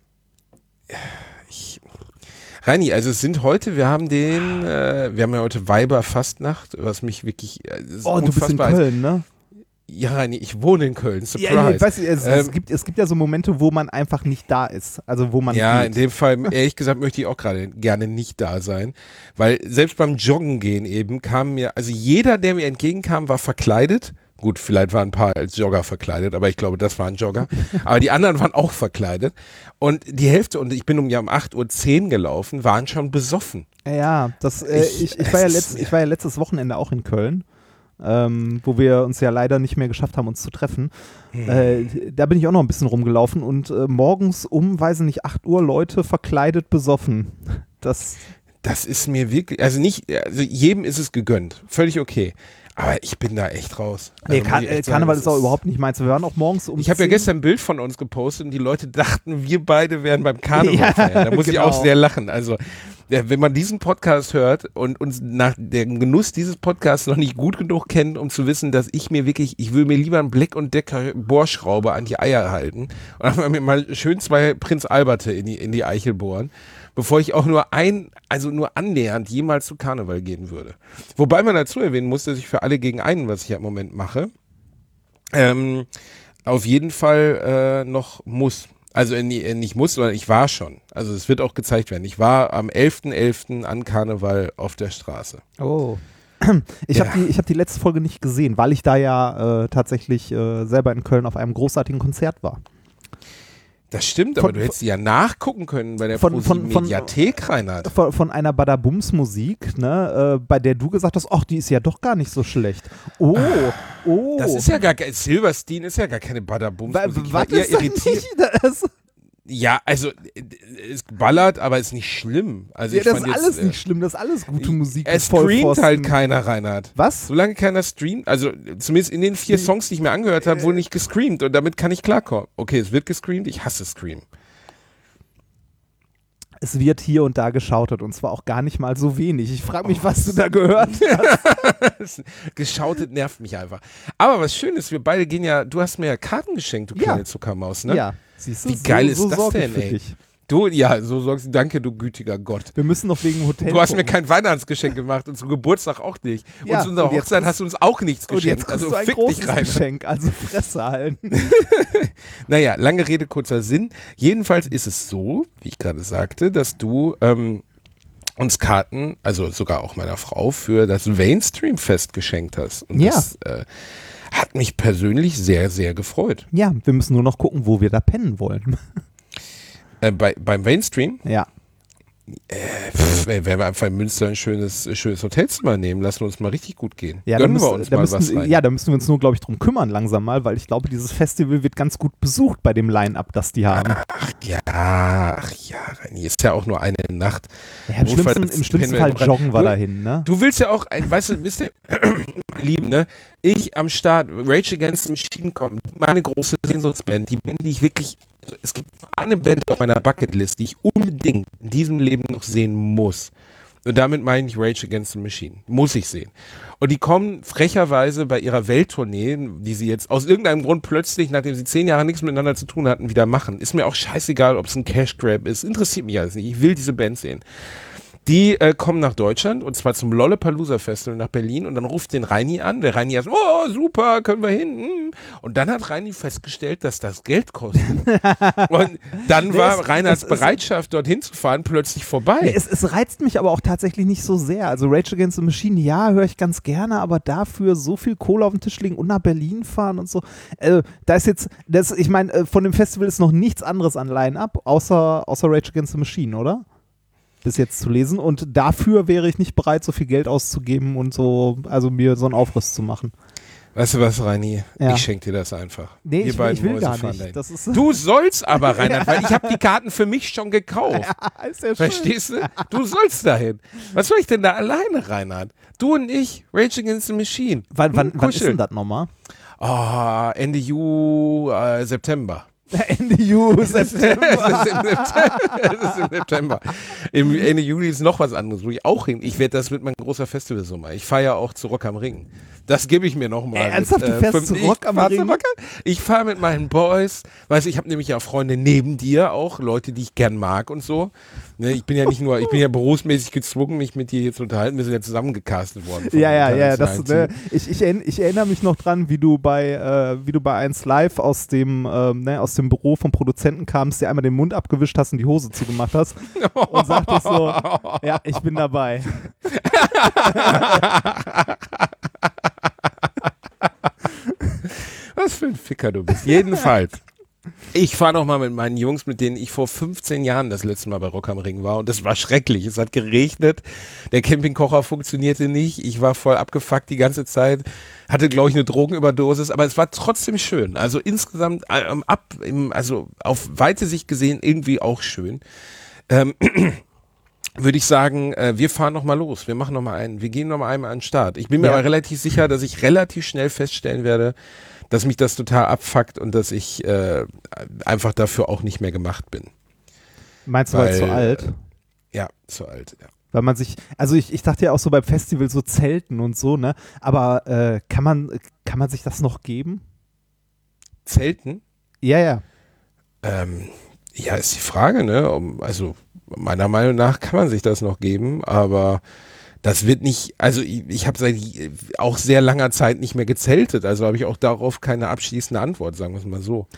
Ich, Reini, also es sind heute, wir haben den, äh, wir haben ja heute Weiberfastnacht, was mich wirklich, äh, es ist Oh, du bist in unfassbar. Köln, ne? Ja, Reini, ich wohne in Köln, Surprise. Ja, ich weiß, es, es, Ähm, gibt, es gibt ja so Momente, wo man einfach nicht da ist. Also wo man Ja, geht. in dem Fall, ehrlich gesagt, möchte ich auch gerade gerne nicht da sein, weil selbst beim Joggen gehen eben kam mir, also jeder, der mir entgegenkam, war verkleidet. Gut, vielleicht waren ein paar als Jogger verkleidet, aber ich glaube, das waren Jogger. Aber die anderen waren auch verkleidet. Und die Hälfte, und ich bin um ja um acht Uhr zehn gelaufen, waren schon besoffen. Ja, das, äh, Ich- ich, ich, war ja es letzt, ist- ich war ja letztes Wochenende auch in Köln, ähm, wo wir uns ja leider nicht mehr geschafft haben, uns zu treffen. Hm. Äh, da bin ich auch noch ein bisschen rumgelaufen und äh, morgens um, weiß ich nicht, acht Uhr Leute verkleidet besoffen. Das, Das ist mir wirklich, also nicht, also jedem ist es gegönnt, völlig okay. Aber ich bin da echt raus. Also nee, muss Kar ich echt sagen, Karneval das ist auch überhaupt nicht meins. Wir waren auch morgens um Ich habe ja zehn. gestern ein Bild von uns gepostet und die Leute dachten, wir beide wären beim Karneval Ja, feiern. Da muss ich genau. auch sehr lachen. Also, ja, wenn man diesen Podcast hört und uns nach dem Genuss dieses Podcasts noch nicht gut genug kennt, um zu wissen, dass ich mir wirklich, ich will mir lieber einen Black und Decker Bohrschraube an die Eier halten und dann mir mal schön zwei Prinz Alberte in die, in die Eichel bohren, bevor ich auch nur ein, also nur annähernd jemals zu Karneval gehen würde. Wobei man dazu erwähnen muss, dass ich für alle gegen einen, was ich ja im Moment mache, ähm, auf jeden Fall äh, noch muss. Also äh, nicht muss, sondern ich war schon. Also es wird auch gezeigt werden. Ich war am elften elften an Karneval auf der Straße. Oh. Ich Ja. habe die, ich hab die letzte Folge nicht gesehen, weil ich da ja äh, tatsächlich äh, selber in Köln auf einem großartigen Konzert war. Das stimmt, Von- aber du hättest die ja nachgucken können bei der von- von- von- Mediathek, Reinhard. Von, von einer Badabums-Musik, ne, äh, bei der du gesagt hast, ach, die ist ja doch gar nicht so schlecht. Oh, oh. Das ist ja gar kein, Silverstein ist ja gar keine Badabums-Musik. Ich Was war eher ist das irritiert. nicht? Das, Ja, also äh, es ballert, aber ist nicht schlimm. Also ja, ich das ist fand alles jetzt, nicht schlimm, das ist alles gute Musik. Es mit streamt Vollpfosten. halt keiner, Reinhard. Was? Solange keiner streamt, also zumindest in den vier Songs, die ich mir angehört habe, wurde nicht gestreamt und damit kann ich klarkommen. Okay, es wird gestreamt, ich hasse Stream. Es wird hier und da geschautet und zwar auch gar nicht mal so wenig. Ich frage mich, was du da gehört hast. Geschautet nervt mich einfach. Aber was schön ist, wir beide gehen ja, du hast mir ja Karten geschenkt, du Ja. kleine Zuckermaus, ne? Ja, siehst du, Wie geil so, ist so das sorge ich denn, für ey? dich. Du, ja, so sagst du, danke, du gütiger Gott. Wir müssen noch wegen Hotel Du hast mir gucken. kein Weihnachtsgeschenk gemacht und zum Geburtstag auch nicht. Ja, und zu unserer und jetzt Hochzeit kriegst- hast du uns auch nichts Und jetzt geschenkt. kriegst Also du ein fick großes dich rein. Geschenk, also Fresse halten. Naja, lange Rede, kurzer Sinn. Jedenfalls ist es so, wie ich gerade sagte, dass du ähm, uns Karten, also sogar auch meiner Frau, für das Mainstream-Fest geschenkt hast. Und Ja. das äh, hat mich persönlich sehr, sehr gefreut. Ja, wir müssen nur noch gucken, wo wir da pennen wollen. Äh, bei, beim Mainstream Ja. pff, werden wir einfach in Münster ein schönes, schönes Hotelzimmer nehmen. Lassen wir uns mal richtig gut gehen. Ja, Gönnen da wir müssen, uns da mal müssen, was rein. ja, da müssen wir uns nur, glaube ich, drum kümmern langsam mal, weil ich glaube, dieses Festival wird ganz gut besucht bei dem Line-Up, das die haben. Ach ja, ach ja, Reini, ist ja auch nur eine Nacht. Ja, Im Notfalls schlimmsten, im schlimmsten pennen wir Fall im joggen wir Du- dahin, ne? Du willst ja auch, ein, weißt du, wisst ihr, Lieben, ne? Ich am Start, Rage Against the Machine kommen, meine große Sehnsuchtsband, die Band, die ich wirklich, es gibt eine Band auf meiner Bucketlist, die ich unbedingt in diesem Leben noch sehen muss. Und damit meine ich Rage Against the Machine. Muss ich sehen. Und die kommen frecherweise bei ihrer Welttournee, die sie jetzt aus irgendeinem Grund plötzlich, nachdem sie zehn Jahre nichts miteinander zu tun hatten, wieder machen. Ist mir auch scheißegal, ob es ein Cash Grab ist. Interessiert mich alles nicht. Ich will diese Band sehen. Die äh, kommen nach Deutschland und zwar zum Lollapalooza Festival nach Berlin und dann ruft den Reini an. Der Reini sagt, oh super, können wir hin. hm. Und dann hat Reini festgestellt, dass das Geld kostet. Und dann Nee, war es- Reinhards es- es- Bereitschaft, dorthin zu fahren, plötzlich vorbei. Nee, es, es reizt mich aber auch tatsächlich nicht so sehr. Also Rage Against the Machine, ja, höre ich ganz gerne, aber dafür so viel Kohle auf den Tisch legen und nach Berlin fahren und so. Äh, da ist jetzt, das, ich meine, äh, von dem Festival ist noch nichts anderes an Line-Up, außer, außer Rage Against the Machine, oder? Bis jetzt zu lesen. Und dafür wäre ich nicht bereit, so viel Geld auszugeben und so, also mir so einen Aufriss zu machen. Weißt du was, Reini? Ja. Ich schenke dir das einfach. Nee, Wir ich, will- ich will Mäuse gar fahren nicht. dahin. Das ist, Du sollst aber, Reinhard, weil ich habe die Karten für mich schon gekauft. ist ja schön. Verstehst du? Du sollst dahin. Was soll ich denn da alleine, Reinhard? Du und ich, Rage Against the Machine. Wann, wann, Hm, wann ist kuscheln. denn das nochmal? Ah, Ende Ju, äh, September. Ende Juli, Es ist im September. Es ist im September. Im Ende Juli ist noch was anderes, wo ich auch hin. Ich werde das mit meinem großer Festivalsommer. Ich fahre ja auch zu Rock am Ring. Das gebe ich mir nochmal. Äh, ernsthaft, du fährst zu Rock am Ring? Ich fahre mit meinen Boys. Weißt du, ich habe nämlich ja Freunde neben dir auch, Leute, die ich gern mag und so. Ne, ich bin ja nicht nur, ich bin ja berufsmäßig gezwungen, mich mit dir hier zu unterhalten. Wir sind ja zusammengecastet worden. von Ja, ja, ja, internationalen das, ne, Team. ich, ich, erinn- ich erinnere mich noch dran, wie du bei, äh, wie du bei eins Live aus dem, ähm, ne, aus dem Büro vom Produzenten kamst, dir einmal den Mund abgewischt hast und die Hose zugemacht hast und sagtest so, ja, ich bin dabei. Was für ein Ficker du bist. Jedenfalls. Ich fahre noch mal mit meinen Jungs, mit denen ich vor fünfzehn Jahren das letzte Mal bei Rock am Ring war und das war schrecklich. Es hat geregnet, der Campingkocher funktionierte nicht, ich war voll abgefuckt die ganze Zeit, hatte glaube ich eine Drogenüberdosis, aber es war trotzdem schön. Also insgesamt ähm, ab, im, also auf weite Sicht gesehen irgendwie auch schön. Ähm, würde ich sagen, äh, wir fahren noch mal los, wir machen noch mal einen, wir gehen noch mal einmal an den Start. Ich bin mir Ja. aber relativ sicher, dass ich relativ schnell feststellen werde, dass mich das total abfuckt und dass ich äh, einfach dafür auch nicht mehr gemacht bin. Meinst du, weil Weil, zu alt? äh, Ja, zu alt, ja. Weil man sich, also ich, ich dachte ja auch so beim Festival so Zelten und so, ne? Aber äh, kann man, kann man sich das noch geben? Zelten? Ja, ja. Ähm, ja, ist die Frage, ne? Um, also meiner Meinung nach kann man sich das noch geben, aber das wird nicht, also ich, ich habe seit auch sehr langer Zeit nicht mehr gezeltet, also habe ich auch darauf keine abschließende Antwort, sagen wir es mal so.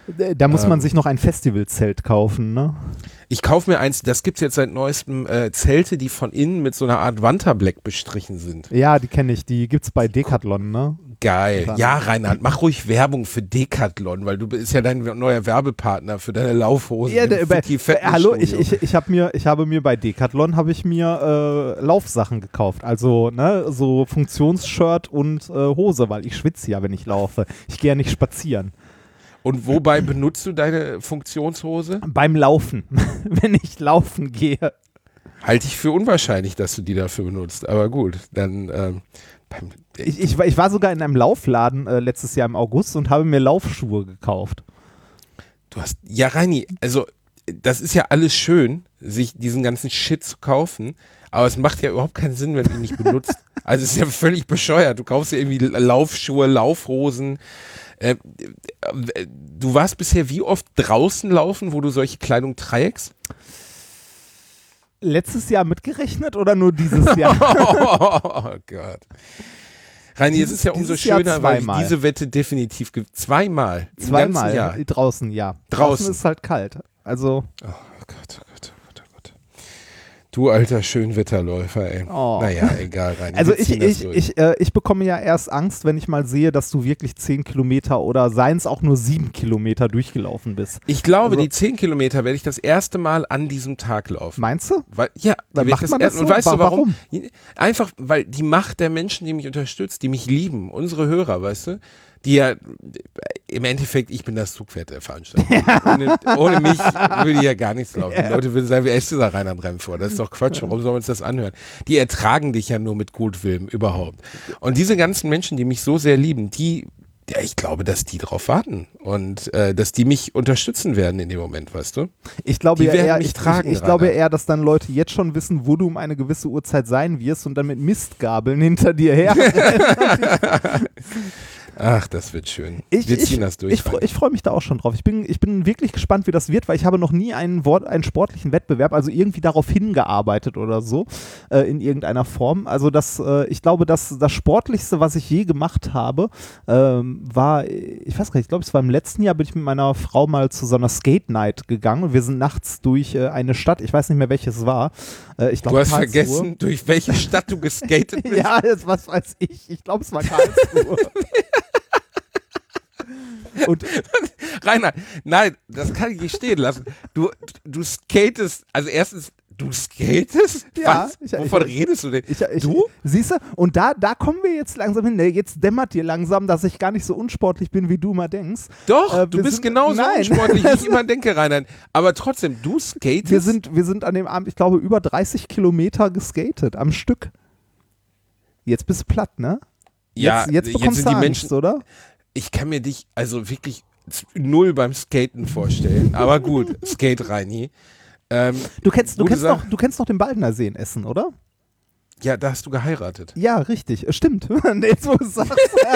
Da muss ähm, man sich noch ein Festivalzelt kaufen, ne? Ich kaufe mir eins, das gibt es jetzt seit neuestem, äh, Zelte, die von innen mit so einer Art Wanterbleck bestrichen sind. Ja, die kenne ich, die gibt's bei Decathlon, ne? Geil. Dann- Ja, Reinhard, mach ruhig Werbung für Decathlon, weil du bist ja dein neuer Werbepartner für deine Laufhosen. Ja, im der, bei, Fitti äh, Fitnessstudio. hallo, ich, ich, ich, hab mir, ich habe mir bei Decathlon habe ich mir äh, Laufsachen gekauft, also ne, so Funktionsshirt und äh, Hose, weil ich schwitze ja, wenn ich laufe. Ich gehe ja nicht spazieren. Und wobei benutzt du deine Funktionshose? Beim Laufen, wenn ich laufen gehe. Halte ich für unwahrscheinlich, dass du die dafür benutzt. Aber gut, dann ähm, beim, Ich, ich, war- ich war sogar in einem Laufladen äh, letztes Jahr im August und habe mir Laufschuhe gekauft. du hast, ja Reini, also das ist ja alles schön, sich diesen ganzen Shit zu kaufen, aber es macht ja überhaupt keinen Sinn, wenn du ihn nicht benutzt. Also es ist ja völlig bescheuert. Du kaufst dir irgendwie Laufschuhe, Laufhosen. Äh, äh, du warst bisher wie oft draußen laufen, wo du solche Kleidung trägst? Letztes Jahr mitgerechnet oder nur dieses Jahr? Oh Gott. Reini, es ist ja umso Dieses Jahr schöner, weil ich zweimal. diese Wette definitiv ge- zweimal. im ganzen Zweimal Jahr. draußen, ja. Draußen. ist halt kalt. Also, Oh Gott, oh Gott, oh Gott, oh Gott. Du alter Schönwetterläufer, ey. Oh. Naja, egal, Reini. also wir ich, ziehen das ich, durch. ich, äh, ich bekomme ja erst Angst, wenn ich mal sehe, dass du wirklich zehn Kilometer oder seien es auch nur sieben Kilometer durchgelaufen bist. Ich glaube, Also- die zehn Kilometer werde ich das erste Mal an diesem Tag laufen. Meinst du? Weil, ja, Dann die werd macht ich man erst- das Und so? weißt Wa- du warum? warum? Einfach, weil die Macht der Menschen, die mich unterstützt, die mich lieben, unsere Hörer, weißt du, die ja, im Endeffekt, ich bin das Zugpferd der Veranstaltung. ohne, ohne mich würde ja gar nichts laufen. Die Leute würden sagen, wer ist dieser Rainer Bremford? Das ist doch Quatsch, warum sollen wir uns das anhören? Die ertragen dich ja nur mit Gutwillen überhaupt. Und diese ganzen Menschen, die mich so sehr lieben, die, ja, ich glaube, dass die drauf warten und äh, dass die mich unterstützen werden in dem Moment, weißt du? Ich glaube Die ja werden eher, mich ich, tragen, ich, ich glaube Rainer. eher, dass dann Leute jetzt schon wissen, wo du um eine gewisse Uhrzeit sein wirst und dann mit Mistgabeln hinter dir her. Ach, das wird schön. Ich, Wir ziehen ich, das durch. Ich, freu- ich freue mich da auch schon drauf. Ich bin, ich bin wirklich gespannt, wie das wird, weil ich habe noch nie einen, Wort, einen sportlichen Wettbewerb, also irgendwie darauf hingearbeitet oder so, äh, in irgendeiner Form. Also das, äh, ich glaube, das, das Sportlichste, was ich je gemacht habe, ähm, war, ich weiß gar nicht, ich glaube, es war im letzten Jahr, bin ich mit meiner Frau mal zu so einer Skate Night gegangen und wir sind nachts durch äh, eine Stadt, ich weiß nicht mehr, welches es war. Äh, ich glaub, Du hast Karlsruhe. vergessen, durch welche Stadt du geskatet bist. Ja, das, was weiß ich. Ich glaube, es war Karlsruhe. Und Rainer, nein, das kann ich nicht stehen lassen. Du, du skatest, also erstens, du skatest? Ja, Was? ich- Wovon ich- redest du denn? Ich, ich, Du? Siehst du? Und da, da kommen wir jetzt langsam hin. Ne? Jetzt dämmert dir langsam, dass ich gar nicht so unsportlich bin, wie du mal denkst. Doch, Äh, du wir bist sind- genauso nein. unsportlich, wie ich immer denke, Rainer. Aber trotzdem, du skatest? Wir sind, wir sind an dem Abend, ich glaube, über dreißig Kilometer geskatet am Stück. Jetzt bist du platt, ne? ja, Jetzt, jetzt bekommst sind du die Angst, Menschen, oder? ich kann mir dich also wirklich null beim Skaten vorstellen. Aber gut, Skate Reini. Ähm, Du kennst, du Gute kennst, Sache. noch, du kennst noch den Baldner See in Essen, oder? ja, da hast du geheiratet. Ja, richtig. Äh, Stimmt. Jetzt, wo du sagst.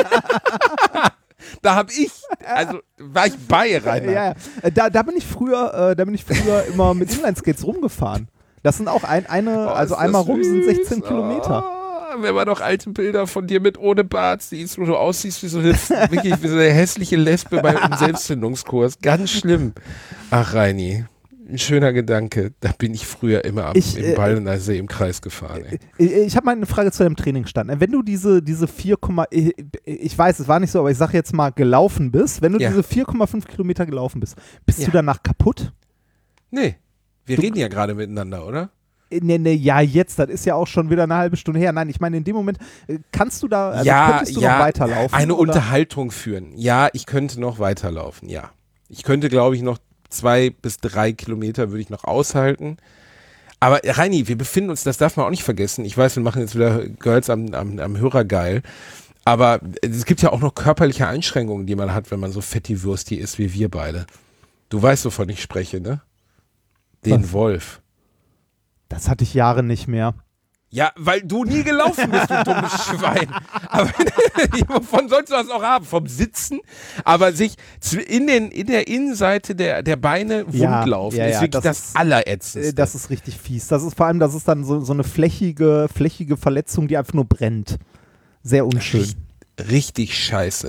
Da hab ich, also war ich bei, Rainer. Ja, ja. Äh, Da, da bin ich früher, äh, da bin ich früher immer mit Inlineskates rumgefahren. Das sind auch ein, eine, Oh, also ist das einmal rum sind süß. sechzehn Kilometer. Oh, wenn man noch alte Bilder von dir mit ohne Bart siehst, wo du aussiehst wie so eine, wirklich wie so eine hässliche Lesbe bei einem Selbstfindungskurs. Ganz schlimm. Ach, Reini, ein schöner Gedanke. Da bin ich früher immer am, Ich, im äh, Baldener See im Kreis gefahren. Ey. Ich, ich habe mal eine Frage zu deinem Trainingsstand. Wenn du diese, diese vier, ich, ich weiß, es war nicht so, aber ich sage jetzt mal gelaufen bist, wenn du Ja. diese vier Komma fünf Kilometer gelaufen bist, bist Ja. du danach kaputt? Nee, wir reden ja gerade miteinander, oder? Nee, nee, ja, jetzt, das ist ja auch schon wieder eine halbe Stunde her. Nein, ich meine, in dem Moment, äh, kannst du da, also ja, könntest du ja, noch weiterlaufen? eine oder? Unterhaltung führen. Ja, ich könnte noch weiterlaufen, ja. Ich könnte, glaube ich, noch zwei bis drei Kilometer würde ich noch aushalten. Aber Reini, wir befinden uns, das darf man auch nicht vergessen. Ich weiß, wir machen jetzt wieder Girls am, am, am Hörer geil. Aber es gibt ja auch noch körperliche Einschränkungen, die man hat, wenn man so fetti Würsti ist wie wir beide. Du weißt, wovon ich spreche, ne? Den Was? Wolf. Das hatte ich Jahre nicht mehr. Ja, weil du nie gelaufen bist, du dummes Schwein. Aber wovon sollst du das auch haben? Vom Sitzen? Aber sich zw- in, den, in der Innenseite der, der Beine Ja, wundlaufen ja, ist ja, wirklich das das, ist- Allerätzendste. Äh, Das ist richtig fies. Das ist vor allem, das ist dann so, so eine flächige, flächige Verletzung, die einfach nur brennt. Sehr unschön. Richtig scheiße, ja.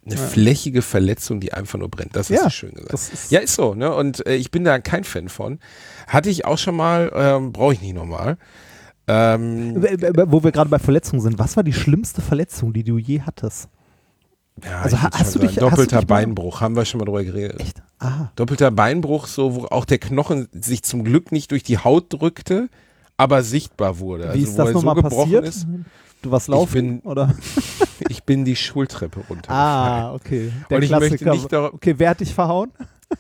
Eine Ja. flächige Verletzung, die einfach nur brennt. Das hast Ja, du schön gesagt. das ist- ja, ist so, ne? Und äh, ich bin da kein Fan von. Hatte ich auch schon mal, ähm, brauche ich nicht nochmal. Ähm, W- w- Wo wir gerade bei Verletzungen sind, was war die schlimmste Verletzung, die du je hattest? ja, Also ich ha- würd hast schon du sagen, dich- hast du Doppelter dich mal- Beinbruch, haben wir schon mal drüber geredet. Echt? Aha. Doppelter Beinbruch, so wo auch der Knochen sich zum Glück nicht durch die Haut drückte, aber sichtbar wurde. Wie also, ist wo das er nochmal so gebrochen passiert? ist. Du warst laufen, bin- oder? Ich bin die Schultreppe runter. Ah, okay. Der Und ich möchte Klassiker. nicht darauf- Okay, wer hat dich verhauen?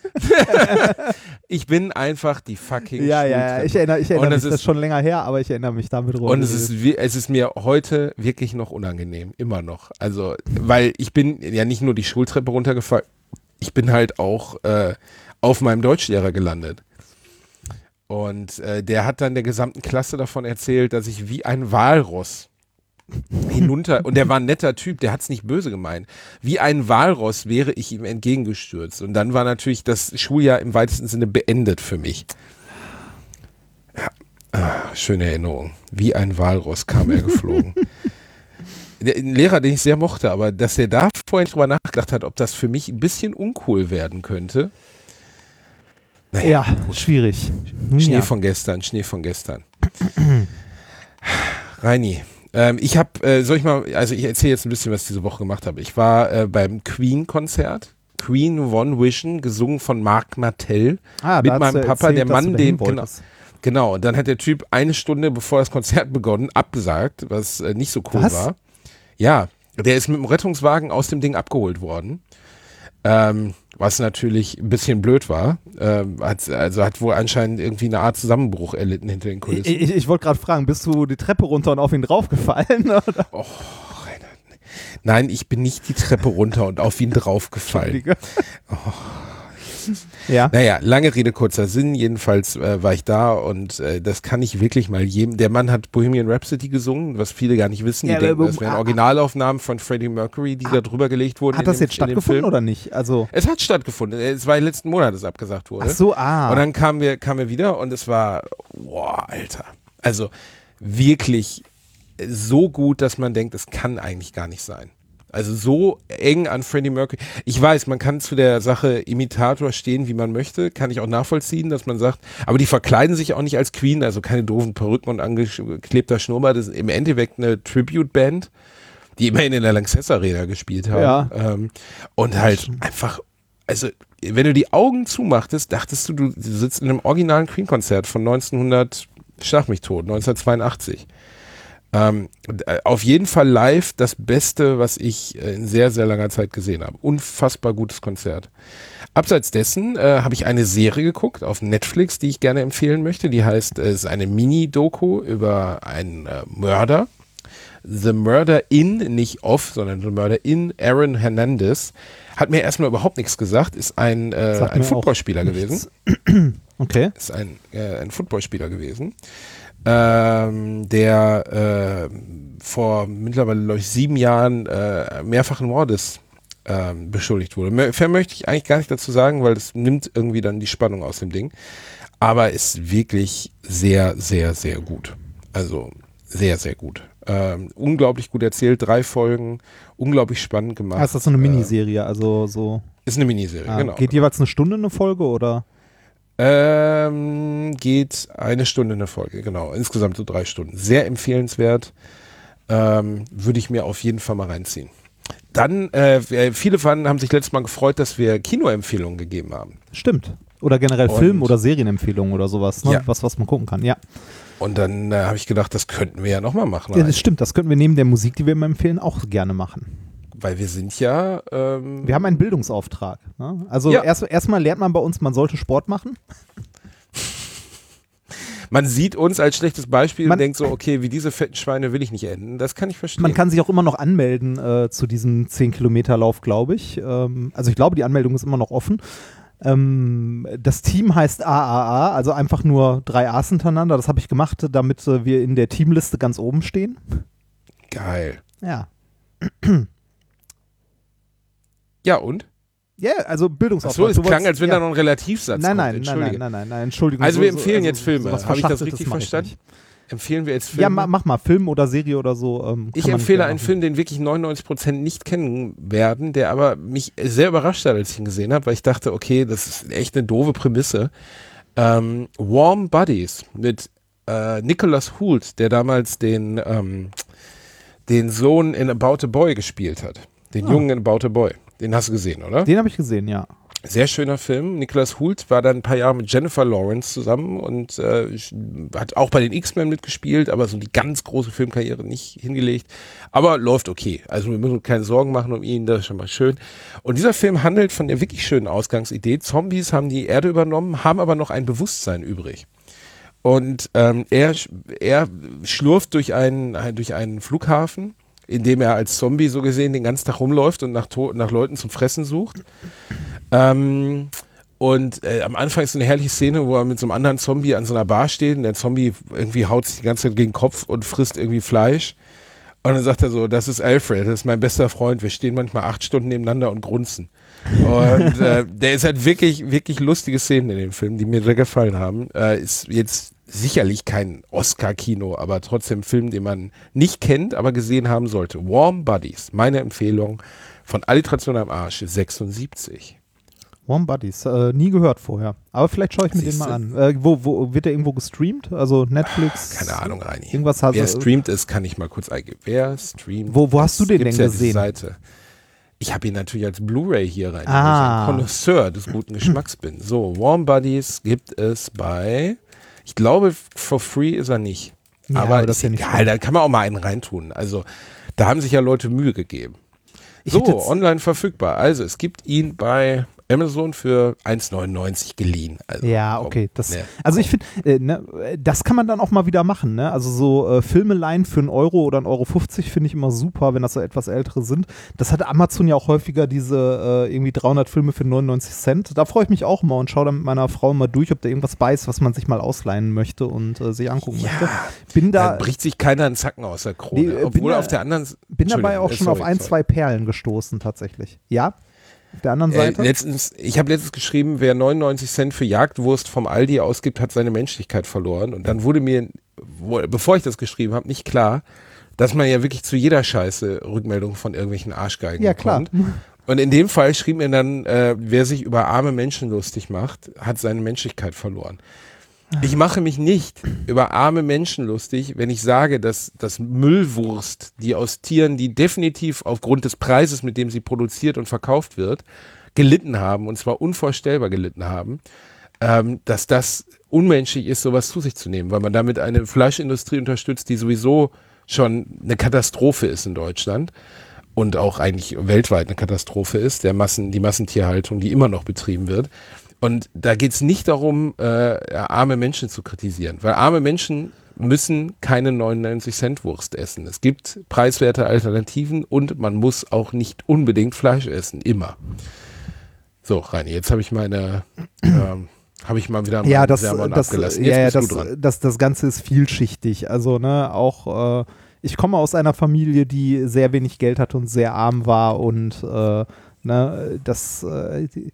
Ich bin einfach die fucking Ja, ja, ja. Schultreppe. Ich erinnere, ich Und erinnere mich, das das ist- ist schon länger her, aber ich erinnere mich damit rum. Und es ist, wie- es ist mir heute wirklich noch unangenehm, immer noch. Also, weil ich bin ja nicht nur die Schultreppe runtergefallen, ich bin halt auch äh, auf meinem Deutschlehrer gelandet. Und äh, der hat dann der gesamten Klasse davon erzählt, dass ich wie ein Walross hinunter, und der war ein netter Typ, der hat es nicht böse gemeint, wie ein Walross wäre ich ihm entgegengestürzt. Und dann war natürlich das Schuljahr im weitesten Sinne beendet für mich. Ja, ah, schöne Erinnerung. Wie ein Walross kam er geflogen. Der, ein Lehrer, den ich sehr mochte, aber dass der da vorhin drüber nachgedacht hat, ob das für mich ein bisschen uncool werden könnte. Ja, schwierig. Schnee ja. von gestern, Schnee von gestern. Reini, ähm, ich habe, äh, soll ich mal, also ich erzähle jetzt ein bisschen, was ich diese Woche gemacht habe. Ich war äh, beim Queen-Konzert, Queen One Vision, gesungen von Marc Martel, Ah, mit da hast meinem du Papa, erzählt, der dass Mann, du dem, dahin genau, wolltest. genau, und dann hat der Typ eine Stunde, bevor das Konzert begonnen, abgesagt, was äh, nicht so cool Was? war. Ja, der ist mit dem Rettungswagen aus dem Ding abgeholt worden. Ähm, was natürlich ein bisschen blöd war. Ähm, hat, also hat wohl anscheinend irgendwie eine Art Zusammenbruch erlitten hinter den Kulissen. Ich, ich, ich wollte gerade fragen, bist du die Treppe runter und auf ihn draufgefallen? Oder? Oh, Reinhard. Nein, ich bin nicht die Treppe runter und auf ihn draufgefallen. Entschuldige. Ja. Naja, lange Rede, kurzer Sinn. Jedenfalls äh, war ich da und äh, das kann ich wirklich mal jedem. Der Mann hat Bohemian Rhapsody gesungen, was viele gar nicht wissen. Die Ja, denken, aber- das wären Originalaufnahmen von Freddie Mercury, die da drüber gelegt wurden. Hat in das dem, jetzt in dem stattgefunden Film. oder nicht? Also, Es hat stattgefunden. Es war letzten Monat, dass abgesagt wurde. ach so, ah. Und dann kamen wir, kamen wir wieder und es war, boah, Alter. Also wirklich so gut, dass man denkt, es kann eigentlich gar nicht sein. Also so eng an Freddie Mercury. Ich weiß, man kann zu der Sache Imitator stehen, wie man möchte. Kann ich auch nachvollziehen, dass man sagt, aber die verkleiden sich auch nicht als Queen, also keine doofen Perücken und angeklebter Schnurrbart. Das ist im Endeffekt eine Tribute-Band, die immerhin in der Lanxess Arena gespielt haben. Ja. Ähm, und halt einfach, also wenn du die Augen zumachtest, dachtest du, du sitzt in einem originalen Queen-Konzert von neunzehnhundert, schlag mich tot, neunzehnhundertzweiundachtzig. Ähm, auf jeden Fall live das Beste, was ich äh, in sehr, sehr langer Zeit gesehen habe. Unfassbar gutes Konzert. Abseits dessen äh, habe ich eine Serie geguckt auf Netflix, die ich gerne empfehlen möchte. Die heißt, äh, es ist eine Mini-Doku über einen äh, Mörder. The Murder in, nicht of, sondern The Murder in Aaron Hernandez. Hat mir erstmal überhaupt nichts gesagt. Ist ein, äh, Sagt ein mir auch Footballspieler gewesen. Okay. Ist ein, äh, ein Footballspieler gewesen. Ähm, der äh, vor mittlerweile, glaube ich, sieben Jahren äh, mehrfachen Mordes ähm, beschuldigt wurde. Mehr, mehr möchte ich eigentlich gar nicht dazu sagen, weil das nimmt irgendwie dann die Spannung aus dem Ding. Aber ist wirklich sehr, sehr, sehr gut. Also sehr, sehr gut. Ähm, unglaublich gut erzählt, drei Folgen, unglaublich spannend gemacht. Ah, ist das so eine Miniserie? Also so. Ist eine Miniserie, Ah, genau. Geht jeweils eine Stunde eine Folge oder? Ähm, geht eine Stunde eine Folge, genau. Insgesamt so drei Stunden. Sehr empfehlenswert. Ähm, würde ich mir auf jeden Fall mal reinziehen. Dann, äh, viele Fans haben sich letztes Mal gefreut, dass wir Kinoempfehlungen gegeben haben. Stimmt. Oder generell Und- Film- oder Serienempfehlungen oder sowas, ne? Ja. Was, was man gucken kann, ja. Und dann äh, habe ich gedacht, das könnten wir ja nochmal machen. Ja, das stimmt, das könnten wir neben der Musik, die wir immer empfehlen, auch gerne machen. Weil wir sind ja... Ähm, Wir haben einen Bildungsauftrag. Ne? Also Ja. erst erstmal lernt man bei uns, man sollte Sport machen. man sieht uns als schlechtes Beispiel Man- und denkt so, okay, wie diese fetten Schweine will ich nicht enden. Das kann ich verstehen. Man kann sich auch immer noch anmelden äh, zu diesem zehn Kilometer Lauf, glaube ich. Ähm, also ich glaube, die Anmeldung ist immer noch offen. Ähm, das Team heißt A A A, also einfach nur drei A's hintereinander. Das habe ich gemacht, damit äh, wir in der Teamliste ganz oben stehen. Geil. Ja. Ja, und? Ja, also Bildungsauftrag. Achso, es Du klang, wolltest- als wenn ja. da noch ein Relativsatz Nein, kommt. nein, nein, Entschuldige. nein, nein, nein, nein, Entschuldigung. Also wir So- so- empfehlen jetzt Filme. sowas Habe ich das Verschachteltes richtig mache ich verstanden? nicht. Empfehlen wir jetzt Filme? Ja, ma, mach mal, Film oder Serie oder so. Ähm, ich empfehle einen Film, den wirklich neunundneunzig Prozent nicht kennen werden, der aber mich sehr überrascht hat, als ich ihn gesehen habe, weil ich dachte, okay, das ist echt eine doofe Prämisse. Ähm, Warm Bodies mit äh, Nicholas Hoult, der damals den, ähm, den Sohn in About a Boy gespielt hat. Den Ah. Jungen in About a Boy. Den hast du gesehen, oder? Den habe ich gesehen, ja. Sehr schöner Film. Nicholas Hoult war dann ein paar Jahre mit Jennifer Lawrence zusammen und äh, hat auch bei den X-Men mitgespielt, aber so die ganz große Filmkarriere nicht hingelegt. Aber läuft okay. Also wir müssen uns keine Sorgen machen um ihn, das ist schon mal schön. Und dieser Film handelt von der wirklich schönen Ausgangsidee. Zombies haben die Erde übernommen, haben aber noch ein Bewusstsein übrig. Und ähm, er, er schlurft durch einen, durch einen Flughafen, in dem er als Zombie so gesehen den ganzen Tag rumläuft und nach, to- nach Leuten zum Fressen sucht. Ähm, und äh, am Anfang ist so eine herrliche Szene, wo er mit so einem anderen Zombie an so einer Bar steht und der Zombie irgendwie haut sich die ganze Zeit gegen den Kopf und frisst irgendwie Fleisch. Und dann sagt er so, das ist Alfred, das ist mein bester Freund, wir stehen manchmal acht Stunden nebeneinander und grunzen. Und äh, der ist halt wirklich, wirklich lustige Szenen in dem Film, die mir sehr gefallen haben. Äh, ist jetzt sicherlich kein Oscar-Kino, aber trotzdem ein Film, den man nicht kennt, aber gesehen haben sollte. Warm Bodies, meine Empfehlung von Alliteration am Arsch, sechsundsiebzig. Warm Buddies, äh, nie gehört vorher. Aber vielleicht schaue ich mir den Siehste? mal an. Äh, wo, wo wird der irgendwo gestreamt? Also Netflix? Keine Ahnung, Reini. Irgendwas hast Wer du. streamt ist, kann ich mal kurz eingeben. Wer streamt? Wo, wo hast du den Gibt's denn ja diese gesehen? Seite. Ich habe ihn natürlich als Blu-ray hier rein, Ah. weil ich ein Connoisseur des guten Geschmacks bin. So, Warm Buddies gibt es bei, ich glaube, for free ist er nicht. Ja, aber aber das ist ist ja nicht egal, da kann man auch mal einen reintun. Also, da haben sich ja Leute Mühe gegeben. Ich So, hätte jetzt- online verfügbar. Also, es gibt ihn bei Amazon für eins neunundneunzig geliehen. Also, Ja, komm, okay. Das, ne, also ich finde, äh, ne, das kann man dann auch mal wieder machen. Ne? Also so äh, Filme leihen für einen Euro oder einen Euro fünfzig finde ich immer super, wenn das so etwas ältere sind. Das hat Amazon ja auch häufiger, diese äh, irgendwie dreihundert Filme für neunundneunzig Cent. Da freue ich mich auch immer und schaue dann mit meiner Frau mal durch, ob da irgendwas bei ist, was man sich mal ausleihen möchte und äh, sich angucken Ja, möchte. Bin da da, bricht sich keiner einen Zacken aus der Krone. Nee, äh, bin Obwohl da- auf der anderen S- bin dabei auch Entschuldigung, schon äh, auf ein, sorry, zwei Perlen gestoßen tatsächlich. Ja? Auf der anderen sorry. Seite? Äh, letztens, ich habe letztens geschrieben, wer neunundneunzig Cent für Jagdwurst vom Aldi ausgibt, hat seine Menschlichkeit verloren. Und dann wurde mir, wo, bevor ich das geschrieben habe, nicht klar, dass man ja wirklich zu jeder Scheiße Rückmeldungen von irgendwelchen Arschgeigen Ja, klar. bekommt. Und in dem Fall schrieb mir dann, äh, wer sich über arme Menschen lustig macht, hat seine Menschlichkeit verloren. Ich mache mich nicht über arme Menschen lustig, wenn ich sage, dass das Müllwurst, die aus Tieren, die definitiv aufgrund des Preises, mit dem sie produziert und verkauft wird, gelitten haben, und zwar unvorstellbar gelitten haben, ähm, dass das unmenschlich ist, sowas zu sich zu nehmen, weil man damit eine Fleischindustrie unterstützt, die sowieso schon eine Katastrophe ist in Deutschland und auch eigentlich weltweit eine Katastrophe ist, der Massen, die Massentierhaltung, die immer noch betrieben wird. Und da geht es nicht darum, äh, arme Menschen zu kritisieren, weil arme Menschen müssen keine neunundneunzig Cent Wurst essen. Es gibt preiswerte Alternativen und man muss auch nicht unbedingt Fleisch essen, immer. So, Reini, jetzt habe ich meine, ähm, habe ich mal wieder ja, meinen das, Sermon das, abgelassen. ja, Jetzt ja, bist das, du dran. das, das Ganze ist vielschichtig. Also, ne, auch, äh, ich komme aus einer Familie, die sehr wenig Geld hatte und sehr arm war und, äh, ne, das, äh, die,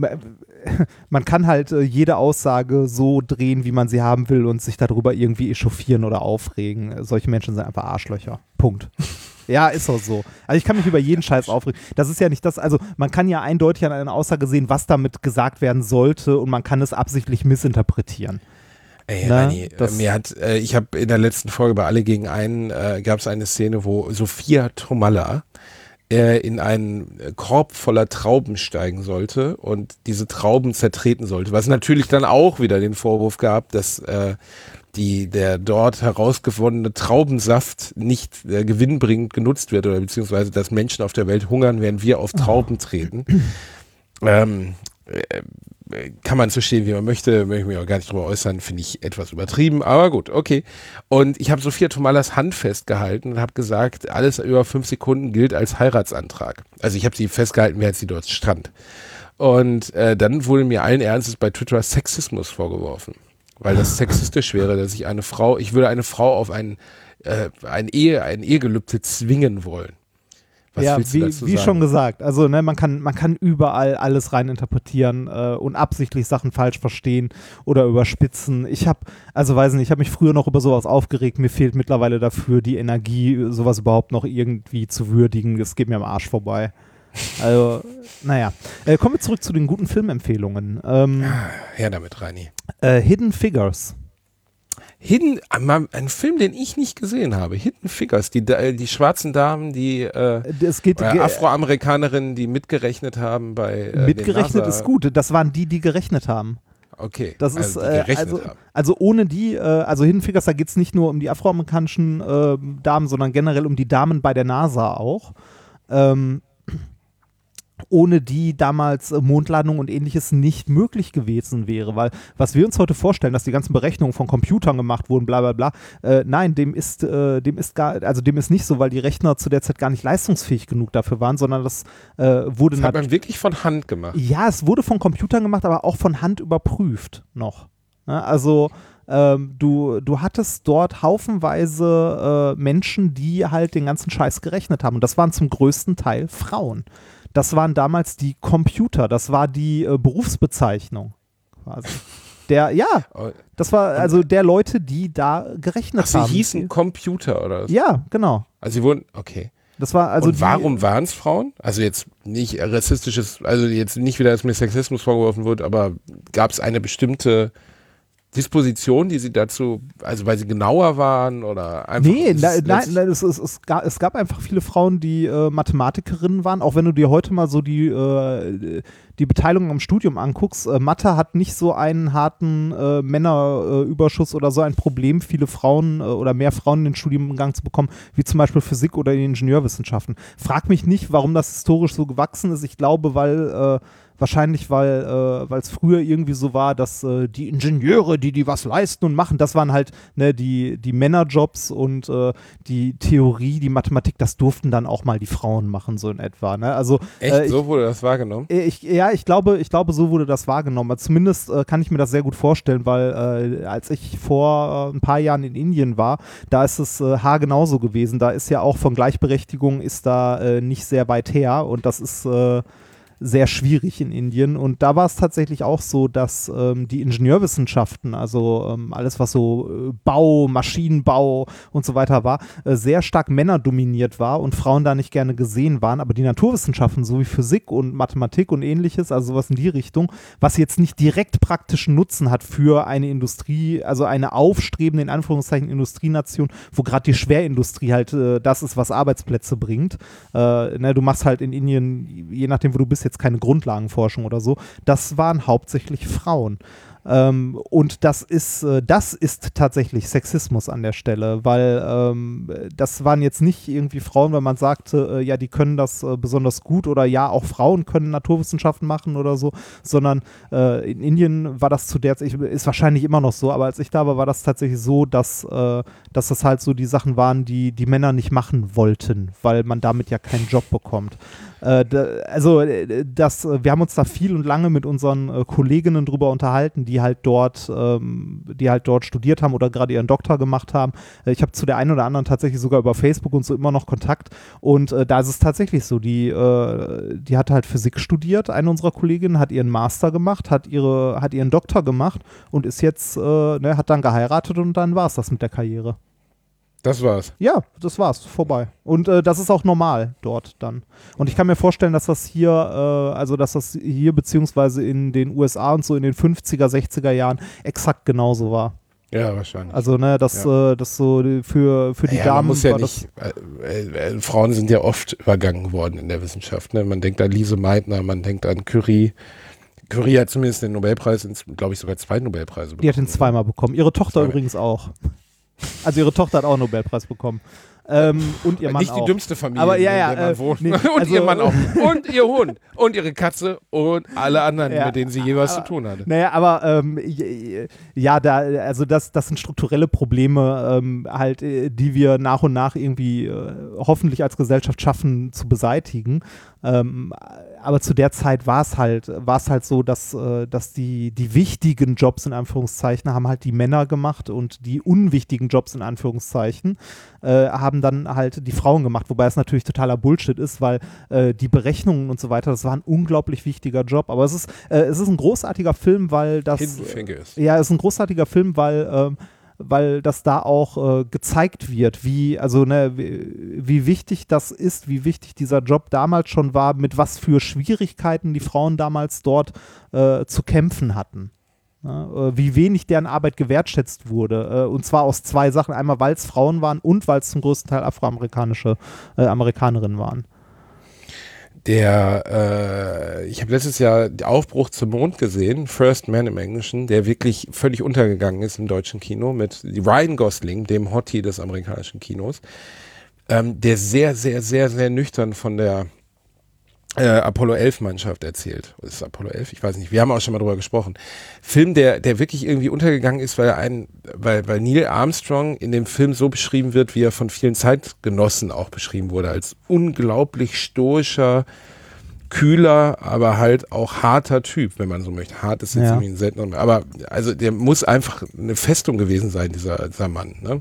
man kann halt äh, jede Aussage so drehen, wie man sie haben will und sich darüber irgendwie echauffieren oder aufregen. Solche Menschen sind einfach Arschlöcher. Punkt. Ja, ist auch so. Also ich kann mich über jeden Scheiß aufregen. Das ist ja nicht das, also man kann ja eindeutig an einer Aussage sehen, was damit gesagt werden sollte und man kann es absichtlich missinterpretieren. Ey, Na, Reini, das- mir hat, äh, ich habe in der letzten Folge bei Alle gegen einen, äh, gab es eine Szene, wo Sophia Tomalla äh, in einen Korb voller Trauben steigen sollte und diese Trauben zertreten sollte, was natürlich dann auch wieder den Vorwurf gab, dass äh, die, der dort herausgewonnene Traubensaft nicht äh, gewinnbringend genutzt wird oder beziehungsweise dass Menschen auf der Welt hungern, während wir auf Trauben treten. Ähm, äh, kann man so stehen, wie man möchte, möchte ich mich auch gar nicht drüber äußern, finde ich etwas übertrieben, aber gut, okay. Und ich habe Sophia Tomallas Hand festgehalten und habe gesagt, alles über fünf Sekunden gilt als Heiratsantrag. Also ich habe sie festgehalten, während sie dort stand. Und äh, dann wurde mir allen Ernstes bei Twitter Sexismus vorgeworfen, weil das sexistisch wäre, dass ich eine Frau, ich würde eine Frau auf ein, äh, ein Ehe, ein Ehegelübde zwingen wollen. Was ja, willst wie, du dazu wie sagen? schon gesagt, also ne, man kann, man kann überall alles reininterpretieren äh, und absichtlich Sachen falsch verstehen oder überspitzen. Ich habe, also weiß nicht, ich habe mich früher noch über sowas aufgeregt. Mir fehlt mittlerweile dafür die Energie, sowas überhaupt noch irgendwie zu würdigen. Das geht mir am Arsch vorbei. Also, naja. Äh, kommen wir zurück zu den guten Filmempfehlungen. Ähm, Her damit, Reini. äh, Hidden Figures. Hidden, ein Film, den ich nicht gesehen habe. Hidden Figures, die, die schwarzen Damen, die äh, Es geht, äh, Afroamerikanerinnen, die mitgerechnet haben bei äh, mitgerechnet den ist gut. Das waren die, die gerechnet haben. Okay, Das also ist, die äh, gerechnet also, haben. also ohne die, äh, also Hidden Figures, da geht es nicht nur um die afroamerikanischen äh, Damen, sondern generell um die Damen bei der NASA auch. Ähm, ohne die damals äh, Mondlandung und ähnliches nicht möglich gewesen wäre, weil was wir uns heute vorstellen, dass die ganzen Berechnungen von Computern gemacht wurden, bla bla bla, äh, nein, dem ist, äh, dem ist gar, also dem ist nicht so, weil die Rechner zu der Zeit gar nicht leistungsfähig genug dafür waren, sondern das äh, wurde Das hat man wirklich von Hand gemacht. Ja, es wurde von Computern gemacht, aber auch von Hand überprüft noch. Ne? Also ähm, du, du hattest dort haufenweise äh, Menschen, die halt den ganzen Scheiß gerechnet haben und das waren zum größten Teil Frauen. Das waren damals die Computer, das war die äh, Berufsbezeichnung quasi. Der, ja, das war also der Leute, die da gerechnet Ach, sie haben. Sie hießen Computer oder was? Ja, genau. Also sie wurden, okay. Das war also Und warum waren es Frauen? Also jetzt nicht rassistisches, also jetzt nicht wieder, dass mir Sexismus vorgeworfen wird, aber gab es eine bestimmte Disposition, die sie dazu, also weil sie genauer waren oder einfach? Nee, na, nein, nein es, es, es, gab, es gab einfach viele Frauen, die äh, Mathematikerinnen waren, auch wenn du dir heute mal so die, äh, die Beteiligung am Studium anguckst. Äh, Mathe hat nicht so einen harten äh, Männerüberschuss äh, oder so ein Problem, viele Frauen äh, oder mehr Frauen in den Studiengang zu bekommen, wie zum Beispiel Physik oder die Ingenieurwissenschaften. Frag mich nicht, warum das historisch so gewachsen ist. Ich glaube, weil äh, wahrscheinlich, weil äh, es früher irgendwie so war, dass äh, die Ingenieure, die die was leisten und machen, das waren halt ne, die, die Männerjobs und äh, die Theorie, die Mathematik, das durften dann auch mal die Frauen machen, so in etwa. Ne? Also, Echt? Äh, ich, so wurde das wahrgenommen? Ich, ja, ich glaube, ich glaube, so wurde das wahrgenommen. Also zumindest äh, kann ich mir das sehr gut vorstellen, weil äh, als ich vor äh, ein paar Jahren in Indien war, da ist es äh, haargenauso gewesen. Da ist ja auch von Gleichberechtigung ist da äh, nicht sehr weit her und das ist äh, sehr schwierig in Indien und da war es tatsächlich auch so, dass ähm, die Ingenieurwissenschaften, also ähm, alles was so äh, Bau, Maschinenbau und so weiter war, äh, sehr stark männerdominiert war und Frauen da nicht gerne gesehen waren, aber die Naturwissenschaften, so wie Physik und Mathematik und ähnliches, also sowas in die Richtung, was jetzt nicht direkt praktischen Nutzen hat für eine Industrie, also eine aufstrebende, in Anführungszeichen, Industrienation, wo gerade die Schwerindustrie halt äh, das ist, was Arbeitsplätze bringt. Äh, ne, du machst halt in Indien, je nachdem, wo du bist, jetzt keine Grundlagenforschung oder so, das waren hauptsächlich Frauen. Ähm, und das ist, äh, das ist tatsächlich Sexismus an der Stelle, weil ähm, das waren jetzt nicht irgendwie Frauen, wenn man sagte, äh, ja, die können das äh, besonders gut oder ja, auch Frauen können Naturwissenschaften machen oder so, sondern äh, in Indien war das zu der Zeit, ist wahrscheinlich immer noch so, aber als ich da war, war das tatsächlich so, dass, äh, dass das halt so die Sachen waren, die die Männer nicht machen wollten, weil man damit ja keinen Job bekommt. Äh, da, also das, wir haben uns da viel und lange mit unseren äh, Kolleginnen drüber unterhalten, die halt dort, ähm, die halt dort studiert haben oder gerade ihren Doktor gemacht haben. Äh, ich habe zu der einen oder anderen tatsächlich sogar über Facebook und so immer noch Kontakt und äh, da ist es tatsächlich so, die, äh, die hat halt Physik studiert, eine unserer Kolleginnen hat ihren Master gemacht, hat ihre, hat ihren Doktor gemacht und ist jetzt, äh, ne, hat dann geheiratet und dann war es das mit der Karriere. Das war's. Ja, das war's, vorbei. Und äh, das ist auch normal dort dann. Und ich kann mir vorstellen, dass das hier, äh, also dass das hier beziehungsweise in den U S A und so in den fünfziger, sechziger Jahren exakt genauso war. Ja, wahrscheinlich. Also, ne, das, ja. äh, das so für, für die ja, Damen. Man muss ja war nicht, äh, äh, Frauen sind ja oft übergangen worden in der Wissenschaft. Ne? Man denkt an Lise Meitner, man denkt an Curie. Curie hat zumindest den Nobelpreis, glaube ich, sogar zwei Nobelpreise bekommen. Die hat ihn zweimal bekommen. Ihre Tochter zweimal. Übrigens auch. Also ihre Tochter hat auch einen Nobelpreis bekommen. Ähm, und ihr Mann Nicht auch. die dümmste Familie, aber, ja, ja, in der man äh, wohnt. Nee, und also, ihr Mann auch. Und ihr Hund. Und ihre Katze und alle anderen, ja, mit denen sie jeweils aber, zu tun hatte. Naja, aber ähm, ja, da, also das, das sind strukturelle Probleme, ähm, halt, die wir nach und nach irgendwie äh, hoffentlich als Gesellschaft schaffen zu beseitigen. Ähm, aber zu der Zeit war es halt, war es halt so, dass, äh, dass die, die wichtigen Jobs in Anführungszeichen haben halt die Männer gemacht und die unwichtigen Jobs in Anführungszeichen äh, haben dann halt die Frauen gemacht, wobei es natürlich totaler Bullshit ist, weil äh, die Berechnungen und so weiter, das war ein unglaublich wichtiger Job. Aber es ist, äh, es ist ein großartiger Film, weil das Hidden Fingers. Ja, es ist ein großartiger Film, weil ähm, weil das da auch äh, gezeigt wird, wie, also ne, wie, wie wichtig das ist, wie wichtig dieser Job damals schon war, mit was für Schwierigkeiten die Frauen damals dort äh, zu kämpfen hatten. Ja, äh, wie wenig deren Arbeit gewertschätzt wurde. Äh, und zwar aus zwei Sachen. Einmal, weil es Frauen waren und weil es zum größten Teil afroamerikanische äh, Amerikanerinnen waren. Der, äh, ich habe letztes Jahr den Aufbruch zum Mond gesehen, First Man im Englischen, der wirklich völlig untergegangen ist im deutschen Kino mit Ryan Gosling, dem Hottie des amerikanischen Kinos, ähm, der sehr, sehr, sehr, sehr nüchtern von der äh, Apollo elf Mannschaft erzählt. Ist es Apollo elf? Ich weiß nicht. Wir haben auch schon mal drüber gesprochen. Film, der, der wirklich irgendwie untergegangen ist, weil ein, weil, weil Neil Armstrong in dem Film so beschrieben wird, wie er von vielen Zeitgenossen auch beschrieben wurde, als unglaublich stoischer, kühler, aber halt auch harter Typ, wenn man so möchte. Hart ist jetzt Ja. irgendwie ein seltener, aber also der muss einfach eine Festung gewesen sein, dieser, dieser Mann. Ne?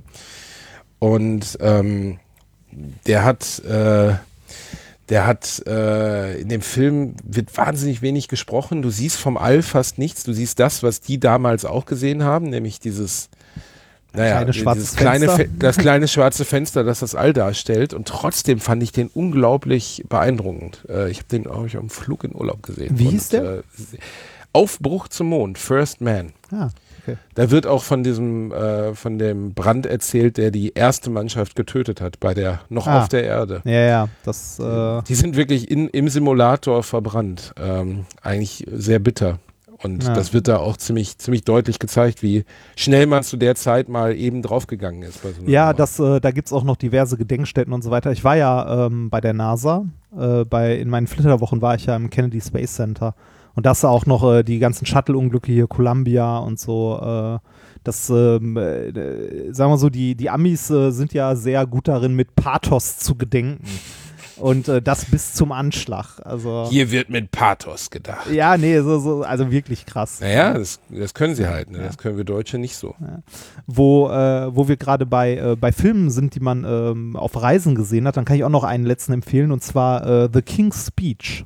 Und ähm, der hat äh, Der hat äh, in dem Film wird wahnsinnig wenig gesprochen. Du siehst vom All fast nichts. Du siehst das, was die damals auch gesehen haben, nämlich dieses, naja, kleine schwarzes dieses kleine, Fenster. Fe- das kleine schwarze Fenster, das das All darstellt. Und trotzdem fand ich den unglaublich beeindruckend. Äh, ich habe den auch auf dem Flug in Urlaub gesehen. Wie Und, hieß der? Äh, Aufbruch zum Mond, First Man. Ah, okay. Da wird auch von diesem, äh, von dem Brand erzählt, der die erste Mannschaft getötet hat, bei der noch Ah. auf der Erde. Ja, ja, das, äh, Die sind wirklich in, im Simulator verbrannt. Ähm, eigentlich sehr bitter. Und Ja. das wird da auch ziemlich, ziemlich deutlich gezeigt, wie schnell man zu der Zeit mal eben draufgegangen ist. Bei so einer ja, Nummer. das, äh, da gibt es auch noch diverse Gedenkstätten und so weiter. Ich war ja ähm, bei der NASA, äh, bei, in meinen Flitterwochen war ich ja im Kennedy Space Center. Und das auch noch äh, die ganzen Shuttle-Unglücke hier, Columbia und so. Äh, das, ähm, äh, sagen wir so, die, die Amis äh, sind ja sehr gut darin, mit Pathos zu gedenken. Und äh, das bis zum Anschlag. Also, Hier wird mit Pathos gedacht. ja, nee, so, so, also wirklich krass. Naja, das, das können sie halt. Ne? Ja. Das können wir Deutsche nicht so. Wo, äh, wo wir gerade bei, äh, bei Filmen sind, die man ähm, auf Reisen gesehen hat, dann kann ich auch noch einen letzten empfehlen, und zwar äh, The King's Speech.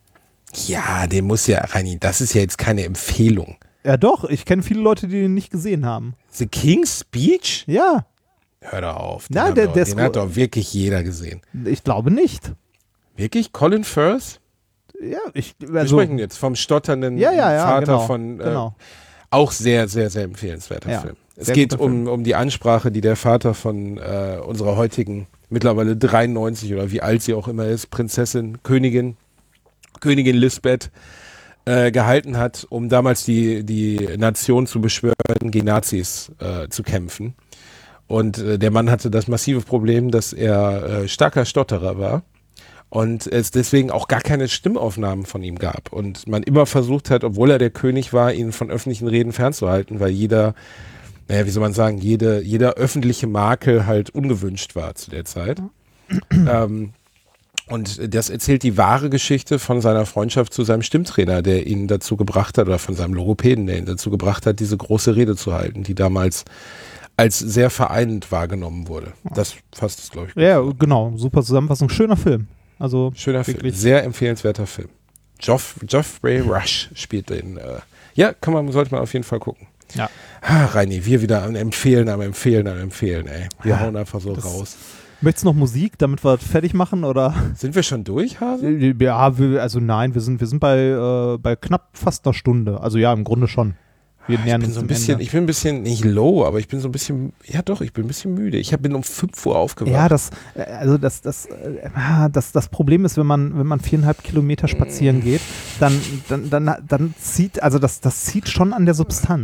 Ja, den muss ja, Reini, das ist ja jetzt keine Empfehlung. Ja doch, ich kenne viele Leute, die den nicht gesehen haben. The King's Speech? Ja, Hör doch auf. Den, Na, hat, der- doch, der den ist hat gut. doch wirklich jeder gesehen. ich glaube nicht. Wirklich? Colin Firth? Ja, ich, Wir also, sprechen jetzt vom stotternden ja, ja, ja, Vater genau, von äh, genau. auch sehr, sehr, sehr empfehlenswerter Ja, Film. Es sehr geht guter um, Film. um die Ansprache, die der Vater von äh, unserer heutigen, mittlerweile dreiundneunzig oder wie alt sie auch immer ist, Prinzessin, Königin, Königin Lisbeth, äh, gehalten hat, um damals die, die Nation zu beschwören, gegen Nazis äh, zu kämpfen. Und äh, der Mann hatte das massive Problem, dass er äh, starker Stotterer war und es deswegen auch gar keine Stimmaufnahmen von ihm gab. Und man immer versucht hat, obwohl er der König war, ihn von öffentlichen Reden fernzuhalten, weil jeder, naja, wie soll man sagen, jede, jeder öffentliche Makel halt ungewünscht war zu der Zeit. ähm, und das erzählt die wahre Geschichte von seiner Freundschaft zu seinem Stimmtrainer, der ihn dazu gebracht hat, oder von seinem Logopäden, der ihn dazu gebracht hat, diese große Rede zu halten, die damals als sehr vereinend wahrgenommen wurde. Das fasst es, glaube ich, gut Ja, zusammen. genau, super Zusammenfassung. Schöner Film. Also Schöner Film, wirklich. sehr empfehlenswerter Film. Geoff, Geoffrey Rush spielt den. Äh, ja, kann man, sollte man auf jeden Fall gucken. Ja. Ah, Reini, wir wieder am Empfehlen, am Empfehlen, am Empfehlen, ey. Wir hauen einfach so Das- raus. Möchtest du noch Musik, damit wir das fertig machen, oder? Sind wir schon durch, Hase? Ja, wir, also nein, wir sind, wir sind bei, äh, bei knapp fast einer Stunde. Also ja, im Grunde schon. Wir Ich nähern bin uns so ein dem bisschen, Ende. ich bin ein bisschen, nicht low, aber ich bin so ein bisschen, ja doch, ich bin ein bisschen müde. Ich hab, bin um fünf Uhr aufgewacht. Ja, das, äh, also das, das, äh, ah, das, das Problem ist, wenn man, wenn man viereinhalb Kilometer spazieren geht, dann, dann, dann, dann zieht, also das, das zieht schon an der Substanz.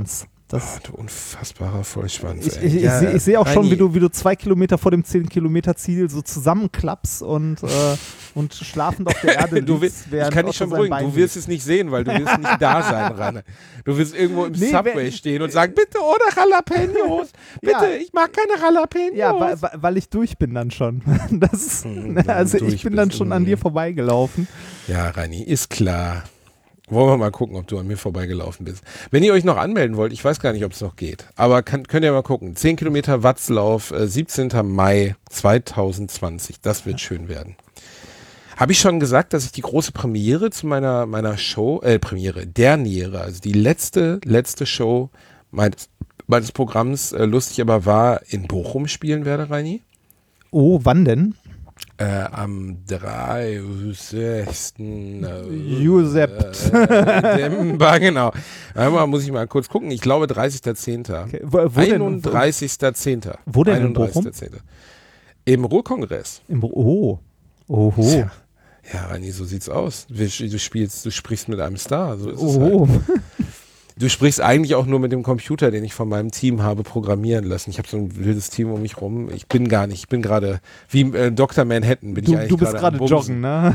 Das, oh, du unfassbarer Vollschwanz. ich ey. ich, ich Ja, sehe seh auch schon, Reini, wie du, wie du zwei Kilometer vor dem zehn Kilometer Ziel so zusammenklappst und, äh, und schlafend auf der Erde du liegst. willst, ich während kann dich Otto schon sein beruhigen, Bein du wirst es nicht sehen, weil du wirst nicht da sein, Rainer. Du wirst irgendwo im Nee, Subway wenn- stehen und sagen, bitte ohne Jalapenos, bitte, Ja. ich mag keine Jalapenos. Ja, weil, weil- weil ich durch bin dann schon. Das, Hm, also durch ich bin dann bist, schon an hm. dir vorbeigelaufen. Ja, Reini, ist klar. Wollen wir mal gucken, ob du an mir vorbeigelaufen bist. Wenn ihr euch noch anmelden wollt, ich weiß gar nicht, ob es noch geht, aber kann, könnt ihr mal gucken. zehn Kilometer Watzlauf, äh, siebzehnten Mai zweitausendzwanzig. Das wird schön werden. Habe ich schon gesagt, dass ich die große Premiere zu meiner, meiner Show, äh, Premiere, Derniere, also die letzte, letzte Show meines, meines Programms, äh, lustig aber war, in Bochum spielen werde, Reini? Oh, wann denn? Äh, am dreißigsten Josep. Äh, Dezember, genau. Einmal muss ich mal kurz gucken. Ich glaube dreißigster zehnter Okay. Wo, wo denn? einunddreißigster zehnter Wo denn in Bochum? einunddreißigster zehnter Im Ruhrkongress. Im Bo oh. Oho. Tja. Ja, Rani, so sieht's aus. Du spielst, du sprichst mit einem Star. So ist es halt. Oho. Du sprichst eigentlich auch nur mit dem Computer, den ich von meinem Team habe programmieren lassen. Ich habe so ein wildes Team um mich rum. Ich bin gar nicht, ich bin gerade, wie äh, Doktor Manhattan bin Du, ich eigentlich du bist gerade gerade am Bumsen. joggen, ne?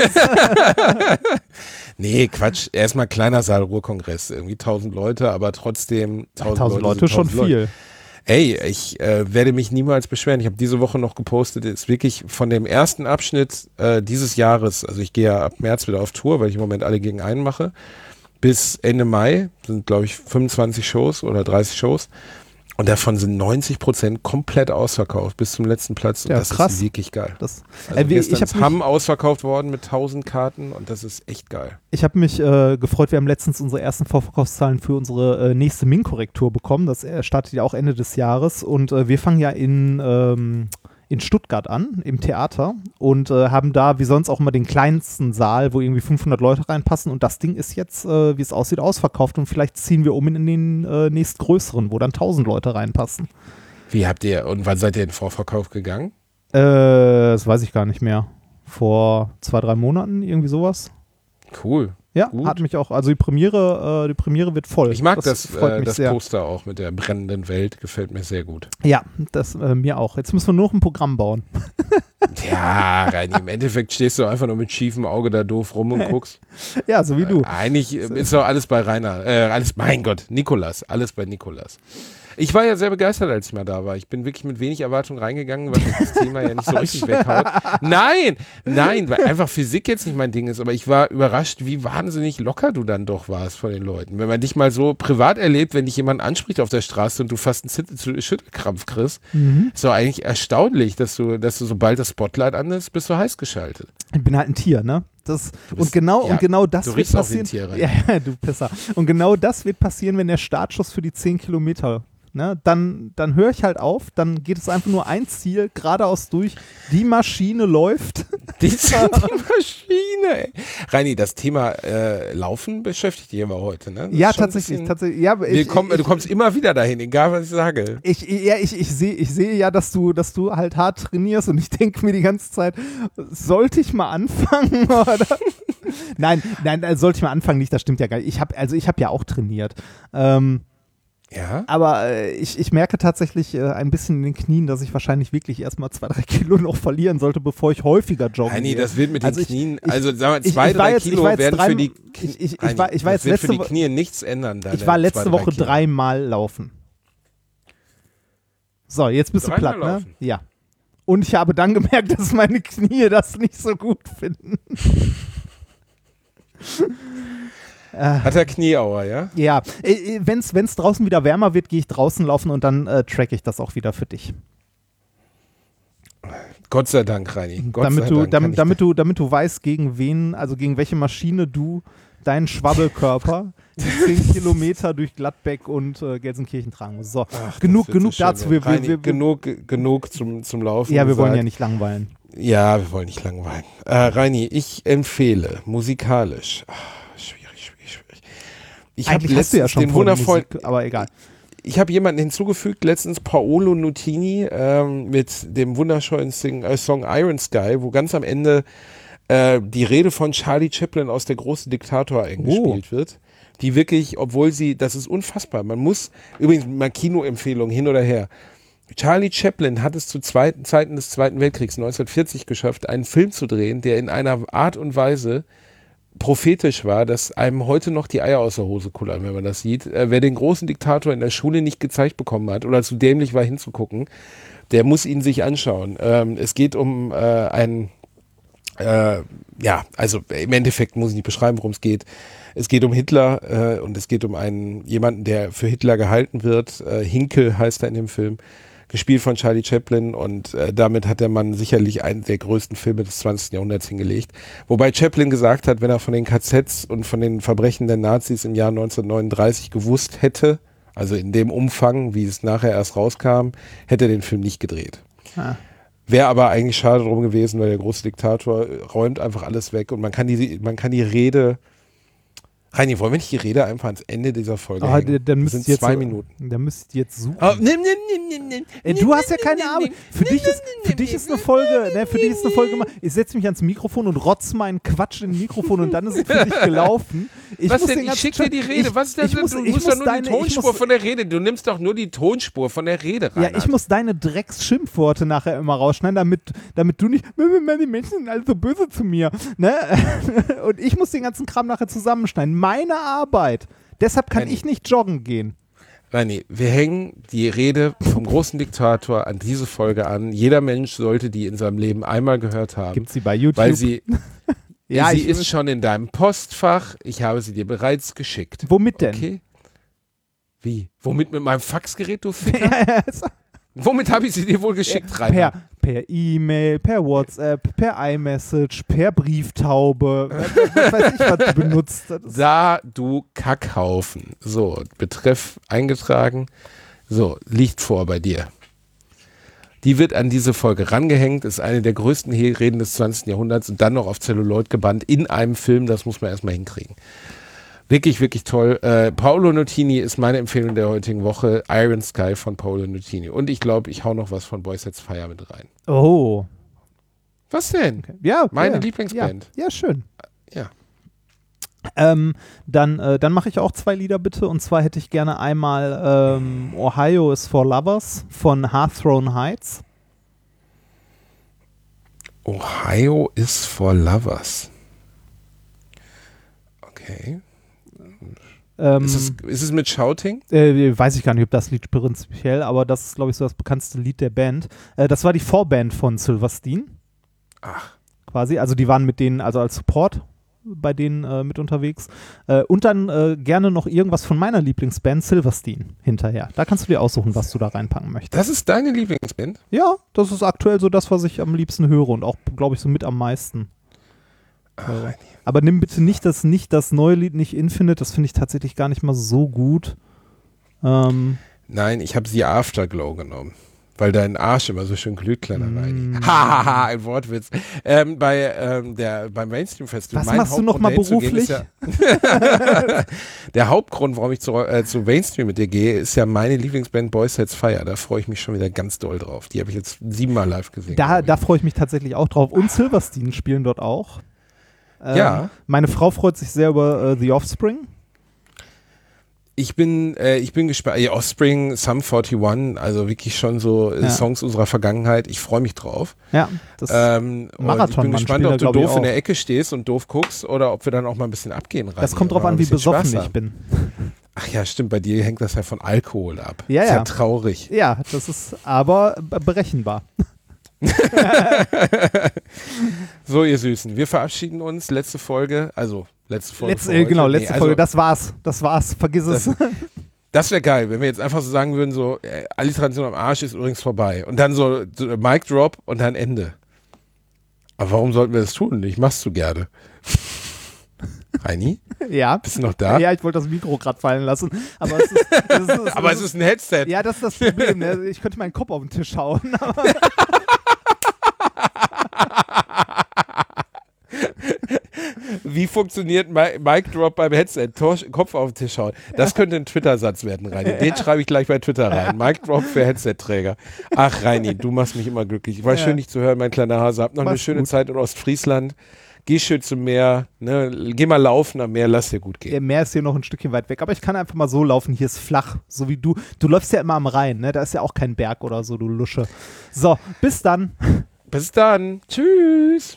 Nee, Quatsch. Erstmal kleiner Saal Ruhrkongress. Irgendwie tausend Leute, aber trotzdem tausend, tausend Leute, Leute sind schon tausend Leute. viel. Ey, ich äh, werde mich niemals beschweren. Ich habe diese Woche noch gepostet, ist wirklich von dem ersten Abschnitt äh, dieses Jahres, also ich gehe ja ab März wieder auf Tour, weil ich im Moment alle gegen einen mache, bis Ende Mai sind, glaube ich, fünfundzwanzig Shows oder dreißig Shows. Und davon sind neunzig Prozent komplett ausverkauft bis zum letzten Platz. Und Ja, das krass. ist wirklich geil. Das, Also äh, wir- gestern ich ist habe Hamm mich, ausverkauft worden mit tausend Karten und das ist echt geil. ich hab mich äh, gefreut, wir haben letztens unsere ersten Vorverkaufszahlen für unsere äh, nächste Min-Korrektur bekommen. Das äh, startet ja auch Ende des Jahres und äh, wir fangen ja in, ähm, in Stuttgart an, im Theater und äh, haben da wie sonst auch immer den kleinsten Saal, wo irgendwie fünfhundert Leute reinpassen und das Ding ist jetzt, äh, wie es aussieht, ausverkauft und vielleicht ziehen wir um in den äh, nächstgrößeren, wo dann tausend Leute reinpassen. Wie habt ihr, und wann seid ihr in den Vorverkauf gegangen? Äh, das weiß ich gar nicht mehr. Vor zwei, drei Monaten, irgendwie sowas. Cool. Ja, Gut. hat mich auch, also die Premiere, äh, die Premiere wird voll. Ich mag das, freut äh, mich das sehr. Poster auch mit der brennenden Welt, gefällt mir sehr gut. Ja, das äh, mir auch. Jetzt müssen wir nur noch ein Programm bauen. Ja, Reini, im Endeffekt stehst du einfach nur mit schiefem Auge da doof rum und guckst. Ja, so wie du. Äh, eigentlich ist doch alles bei Rainer, äh, alles, mein Gott, Nikolas, alles bei Nikolas. Ich war ja sehr begeistert, als ich mal da war. Ich bin wirklich mit wenig Erwartung reingegangen, weil mich das Thema ja nicht so richtig weghaut. Nein, nein, weil einfach Physik jetzt nicht mein Ding ist, aber ich war überrascht, wie wahnsinnig locker du dann doch warst von den Leuten. Wenn man dich mal so privat erlebt, wenn dich jemand anspricht auf der Straße und du fast einen Zit- Schüttelkrampf kriegst, Mhm. ist doch eigentlich erstaunlich, dass du, dass du sobald das Spotlight an ist, bist du heiß geschaltet. Ich bin halt ein Tier, ne? Das, Du und bist- genau, ja, und genau das du wird riechst auch wie ein passieren. Tier, Reini. Ja, du Pisser. Und genau das wird passieren, wenn der Startschuss für die zehn Kilometer, ne? Dann, dann höre ich halt auf, dann geht es einfach nur ein Ziel, geradeaus durch, die Maschine läuft. Die, die Maschine, ey. Reini, das Thema äh, Laufen beschäftigt dich aber heute, ne? Das Ja, ist schon ein tatsächlich, bisschen- tatsächlich. Ja, aber Wir ich, kommen, ich, du kommst immer wieder dahin, egal was ich sage. Ich, ja, ich, ich sehe ich sehe ja, dass du, dass du halt hart trainierst und ich denke mir die ganze Zeit, sollte ich mal anfangen? Oder? nein, nein, äh, sollte ich mal anfangen nicht, das stimmt ja gar nicht. Ich habe also ich habe ja auch trainiert. Ähm, Ja? aber äh, ich, ich merke tatsächlich äh, ein bisschen in den Knien, dass ich wahrscheinlich wirklich erstmal zwei, drei Kilo noch verlieren sollte, bevor ich häufiger joggen Heini, gehe. das wird mit den Also ich- Knien, ich- also sagen wir, ich- zwei, ich war drei jetzt- ich Kilo war jetzt werden drei- für die ich- ich- ich Heini, war- ich war das jetzt wird für die letzte Wo- Knie nichts ändern. Deine Ich war letzte zwei, drei Woche Kilo. dreimal laufen. So, jetzt bist du Dreimal platt, ne? laufen? Ja. Und ich habe dann gemerkt, dass meine Knie das nicht so gut finden. Hat er Knieauer, ja? Ja, wenn es draußen wieder wärmer wird, gehe ich draußen laufen und dann äh, track ich das auch wieder für dich. Gott sei Dank, Reini. Gott damit sei du, Dank kann damit, ich damit, du, damit du weißt, gegen wen, also gegen welche Maschine du deinen Schwabbelkörper die zehn Kilometer durch Gladbeck und äh, Gelsenkirchen tragen musst. So, Ach, genug, das wird genug so schön dazu. werden. Wir, wir, Reini, wir, genug, genug zum, zum Laufen. ja, wir wollen gesagt. ja nicht langweilen. Ja, wir wollen nicht langweilen. Äh, Reini, ich empfehle musikalisch. Ach, schwierig, schwierig, schwierig. Ich habe Eigentlich hast du ja letztens schon den voll wundervollen. Musik, aber egal. Ich habe jemanden hinzugefügt, letztens Paolo Nutini ähm, mit dem wunderschönen Sing, äh, Song Iron Sky, wo ganz am Ende äh, die Rede von Charlie Chaplin aus Der große Diktator eingespielt wird. die wirklich, obwohl sie, das ist unfassbar, man muss, übrigens mal Kinoempfehlung hin oder her, Charlie Chaplin hat es zu zweiten, Zeiten des Zweiten Weltkriegs neunzehnhundertvierzig geschafft, einen Film zu drehen, der in einer Art und Weise prophetisch war, dass einem heute noch die Eier aus der Hose kullern, wenn man das sieht. Äh, wer den großen Diktator in der Schule nicht gezeigt bekommen hat oder zu dämlich war hinzugucken, der muss ihn sich anschauen. Ähm, es geht um äh, einen Äh, ja, also im Endeffekt muss ich nicht beschreiben, worum es geht. Es geht um Hitler äh, und es geht um einen jemanden, der für Hitler gehalten wird. Äh, Hinkel heißt er in dem Film, gespielt von Charlie Chaplin und äh, damit hat der Mann sicherlich einen der größten Filme des zwanzigsten Jahrhunderts hingelegt. Wobei Chaplin gesagt hat, wenn er von den K Zs und von den Verbrechen der Nazis im Jahr neunzehnhundertneununddreißig gewusst hätte, also in dem Umfang, wie es nachher erst rauskam, hätte er den Film nicht gedreht. Ah. Wäre aber eigentlich schade drum gewesen, weil der große Diktator räumt einfach alles weg und man kann die, man kann die Rede. Reini, wollen wir nicht die Rede einfach ans Ende dieser Folge ah, hängen? Dann das sind jetzt zwei so, Minuten. Da müsst ihr jetzt suchen. Oh, nimm, nimm, nimm, nimm, nimm, Ey, du hast ja keine Ahnung. Für dich ist, für dich ist eine Folge, ne, für dich ist eine Folge mal, ich setze mich ans Mikrofon und rotze meinen Quatsch in Mikrofon und dann ist es für dich gelaufen. Ich Was muss denn? den Ich schick dir die Rede. Ich, Was ist das? ich muss, du ich musst muss doch nur deine, die Tonspur muss, von der Rede. Du nimmst doch nur die Tonspur von der Rede rein. Ja, ich muss deine Drecksschimpfworte nachher immer rausschneiden, damit, damit du nicht, die Menschen sind alle so böse zu mir. Ne? Und ich muss den ganzen Kram nachher zusammenschneiden. Meine Arbeit. Deshalb kann Reini. ich nicht joggen gehen. Reini, wir hängen die Rede vom großen Diktator an diese Folge an. Jeder Mensch sollte die in seinem Leben einmal gehört haben. Gibt sie bei YouTube? Weil sie, ja, sie ich ist schon in deinem Postfach. Ich habe sie dir bereits geschickt. Womit denn? Okay. Wie? Womit mit meinem Faxgerät, du Ficker? Womit habe ich sie dir wohl geschickt, Rainer? Per, per E-Mail, per WhatsApp, per iMessage, per Brieftaube. Was weiß ich, was du benutzt. Da, du Kackhaufen. So, Betreff eingetragen. So, liegt vor bei dir. Die wird an diese Folge rangehängt, ist eine der größten Reden des zwanzigsten Jahrhunderts und dann noch auf Celluloid gebannt in einem Film. Das muss man erstmal hinkriegen. Wirklich, wirklich toll. Äh, Paolo Nutini ist meine Empfehlung der heutigen Woche. Iron Sky von Paolo Nutini. Und ich glaube, ich hau noch was von Boys Sets Fire mit rein. Oh. Was denn? Okay. Ja, meine ja. Lieblingsband. Ja, ja, schön. Ja. Ähm, dann äh, dann mache ich auch zwei Lieder bitte. Und zwar hätte ich gerne einmal ähm, Ohio is for Lovers von Hearthstone Heights. Ohio is for Lovers. Okay. Ähm, ist, es, ist es mit Shouting? Äh, weiß ich gar nicht, ob das Lied prinzipiell, aber das ist, glaube ich, so das bekannteste Lied der Band. Äh, das war die Vorband von Silverstein. Ach. Quasi, also die waren mit denen, also als Support bei denen äh, mit unterwegs. Äh, und dann äh, gerne noch irgendwas von meiner Lieblingsband Silverstein hinterher. Da kannst du dir aussuchen, was du da reinpacken möchtest. Das ist deine Lieblingsband? Ja, das ist aktuell so das, was ich am liebsten höre und auch, glaube ich, so mit am meisten. Ach, äh, aber nimm bitte nicht das, nicht das neue Lied, nicht Infinite, das finde ich tatsächlich gar nicht mal so gut. Ähm, Nein, ich habe sie Afterglow genommen. Weil dein Arsch immer so schön glüht, kleiner Reini. Hahaha, ein Wortwitz. Ähm, bei, ähm, der, beim Mainstream-Festival. Was machst du noch mal beruflich? Ja der Hauptgrund, warum ich zu, äh, zu Mainstream mit dir gehe, ist ja meine Lieblingsband Boys Sets Fire. Da freue ich mich schon wieder ganz doll drauf. Die habe ich jetzt siebenmal live gesehen. Da, da freue ich mich tatsächlich auch drauf. Und Silverstein spielen dort auch. Ähm, ja. Meine Frau freut sich sehr über äh, The Offspring. Ich bin, äh, ich bin gespannt. Ja, Offspring, Sum einundvierzig, also wirklich schon so äh, ja. Songs unserer Vergangenheit. Ich freue mich drauf. Ja, das ähm, Marathon. Ich bin gespannt, ob du da, doof in der Ecke stehst und doof guckst oder ob wir dann auch mal ein bisschen abgehen rein. Das kommt drauf an, wie besoffen ich bin. Ach ja, stimmt, bei dir hängt das ja von Alkohol ab. Ja, ist ja. ja traurig. Ja, das ist aber berechenbar. So, ihr Süßen, wir verabschieden uns. Letzte Folge, also letzte Folge. Letzte, äh, genau, letzte nee, Folge, also, das war's. Das war's, vergiss das, es. Das wäre geil, wenn wir jetzt einfach so sagen würden, so, äh, Alliteration am Arsch ist übrigens vorbei. Und dann so, so Mic Drop und dann Ende. Aber warum sollten wir das tun? Ich mach's so gerne. Heini? Ja. Bist du noch da? Ja, ich wollte das Mikro gerade fallen lassen. Aber es ist, es ist, es aber ist, es ist ein Headset. Ja, das ist das Problem. Ne? Ich könnte meinen Kopf auf den Tisch hauen. Wie funktioniert Mi- Mic Drop beim Headset? Tor- Kopf auf den Tisch hauen. Das könnte ein Twitter-Satz werden, Reini. Den schreibe ich gleich bei Twitter rein. Mic Drop für Headset-Träger. Ach, Reini, du machst mich immer glücklich. War Ja. schön, dich zu hören, mein kleiner Hase. Hab noch eine Mach's schöne gut. Zeit in Ostfriesland. geh schön zum Meer, ne? Geh mal laufen am Meer, lass dir gut gehen. Der Meer ist hier noch ein Stückchen weit weg, aber ich kann einfach mal so laufen, hier ist flach, so wie du. Du läufst ja immer am Rhein, ne? Da ist ja auch kein Berg oder so, du Lusche. So, bis dann. Bis dann. Tschüss.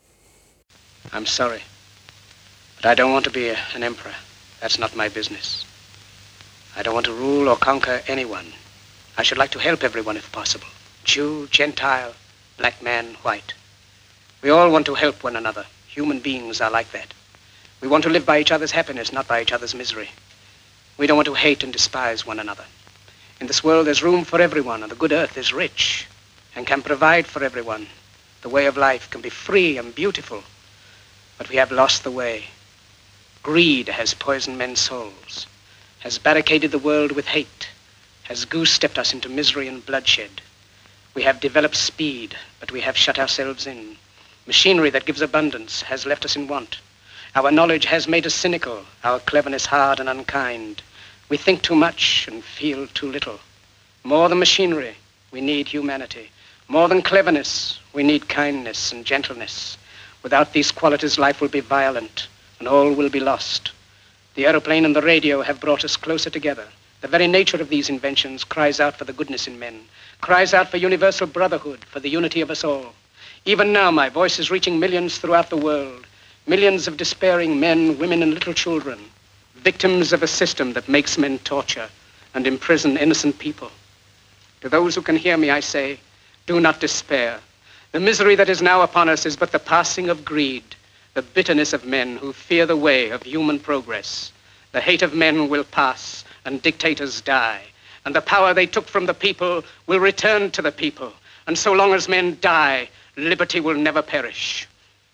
I'm sorry, but I don't want to be a, an emperor. That's not my business. I don't want to rule or conquer anyone. I should like to help everyone if possible. Jew, Gentile, black man, white. We all want to help one another. Human beings are like that. We want to live by each other's happiness, not by each other's misery. We don't want to hate and despise one another. In this world there's room for everyone, and the good earth is rich and can provide for everyone. The way of life can be free and beautiful. But we have lost the way. Greed has poisoned men's souls, has barricaded the world with hate, has goose-stepped us into misery and bloodshed. We have developed speed, but we have shut ourselves in. Machinery that gives abundance has left us in want. Our knowledge has made us cynical, our cleverness hard and unkind. We think too much and feel too little. More than machinery, we need humanity. More than cleverness, we need kindness and gentleness. Without these qualities, life will be violent, and all will be lost. The aeroplane and the radio have brought us closer together. The very nature of these inventions cries out for the goodness in men, cries out for universal brotherhood, for the unity of us all. Even now, my voice is reaching millions throughout the world, millions of despairing men, women, and little children, victims of a system that makes men torture and imprison innocent people. To those who can hear me, I say, do not despair. The misery that is now upon us is but the passing of greed, the bitterness of men who fear the way of human progress. The hate of men will pass, and dictators die, and the power they took from the people will return to the people. And so long as men die, liberty will never perish.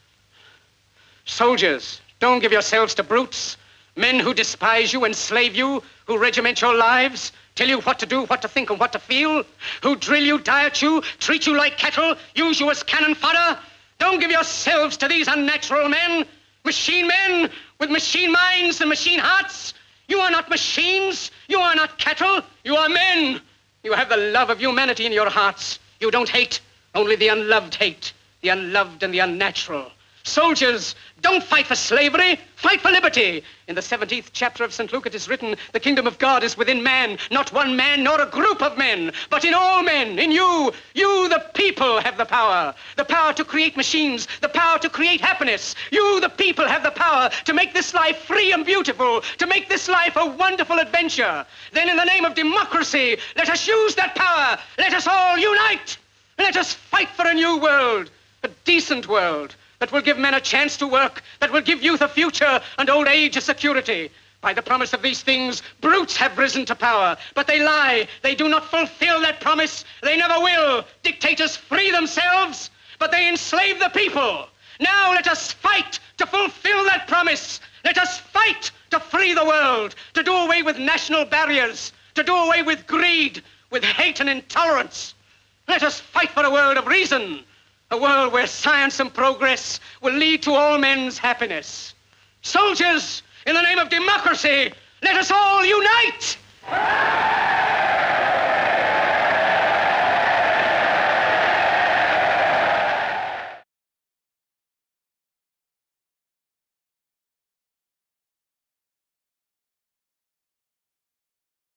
Soldiers, don't give yourselves to brutes, men who despise you, enslave you, who regiment your lives, tell you what to do, what to think, and what to feel, who drill you, diet you, treat you like cattle, use you as cannon fodder. Don't give yourselves to these unnatural men, machine men with machine minds and machine hearts. You are not machines. You are not cattle. You are men. You have the love of humanity in your hearts. You don't hate, only the unloved hate, the unloved and the unnatural. Soldiers, don't fight for slavery, fight for liberty. In the seventeenth chapter of Saint Luke it is written, the kingdom of God is within man, not one man nor a group of men, but in all men, in you. You, the people, have the power. The power to create machines, the power to create happiness. You, the people, have the power to make this life free and beautiful, to make this life a wonderful adventure. Then in the name of democracy, let us use that power. Let us all unite. Let us fight for a new world, a decent world, that will give men a chance to work, that will give youth a future and old age a security. By the promise of these things, brutes have risen to power, but they lie. They do not fulfill that promise. They never will. Dictators free themselves, but they enslave the people. Now let us fight to fulfill that promise. Let us fight to free the world, to do away with national barriers, to do away with greed, with hate and intolerance. Let us fight for a world of reason, a world where science and progress will lead to all men's happiness. Soldiers, in the name of democracy, let us all unite!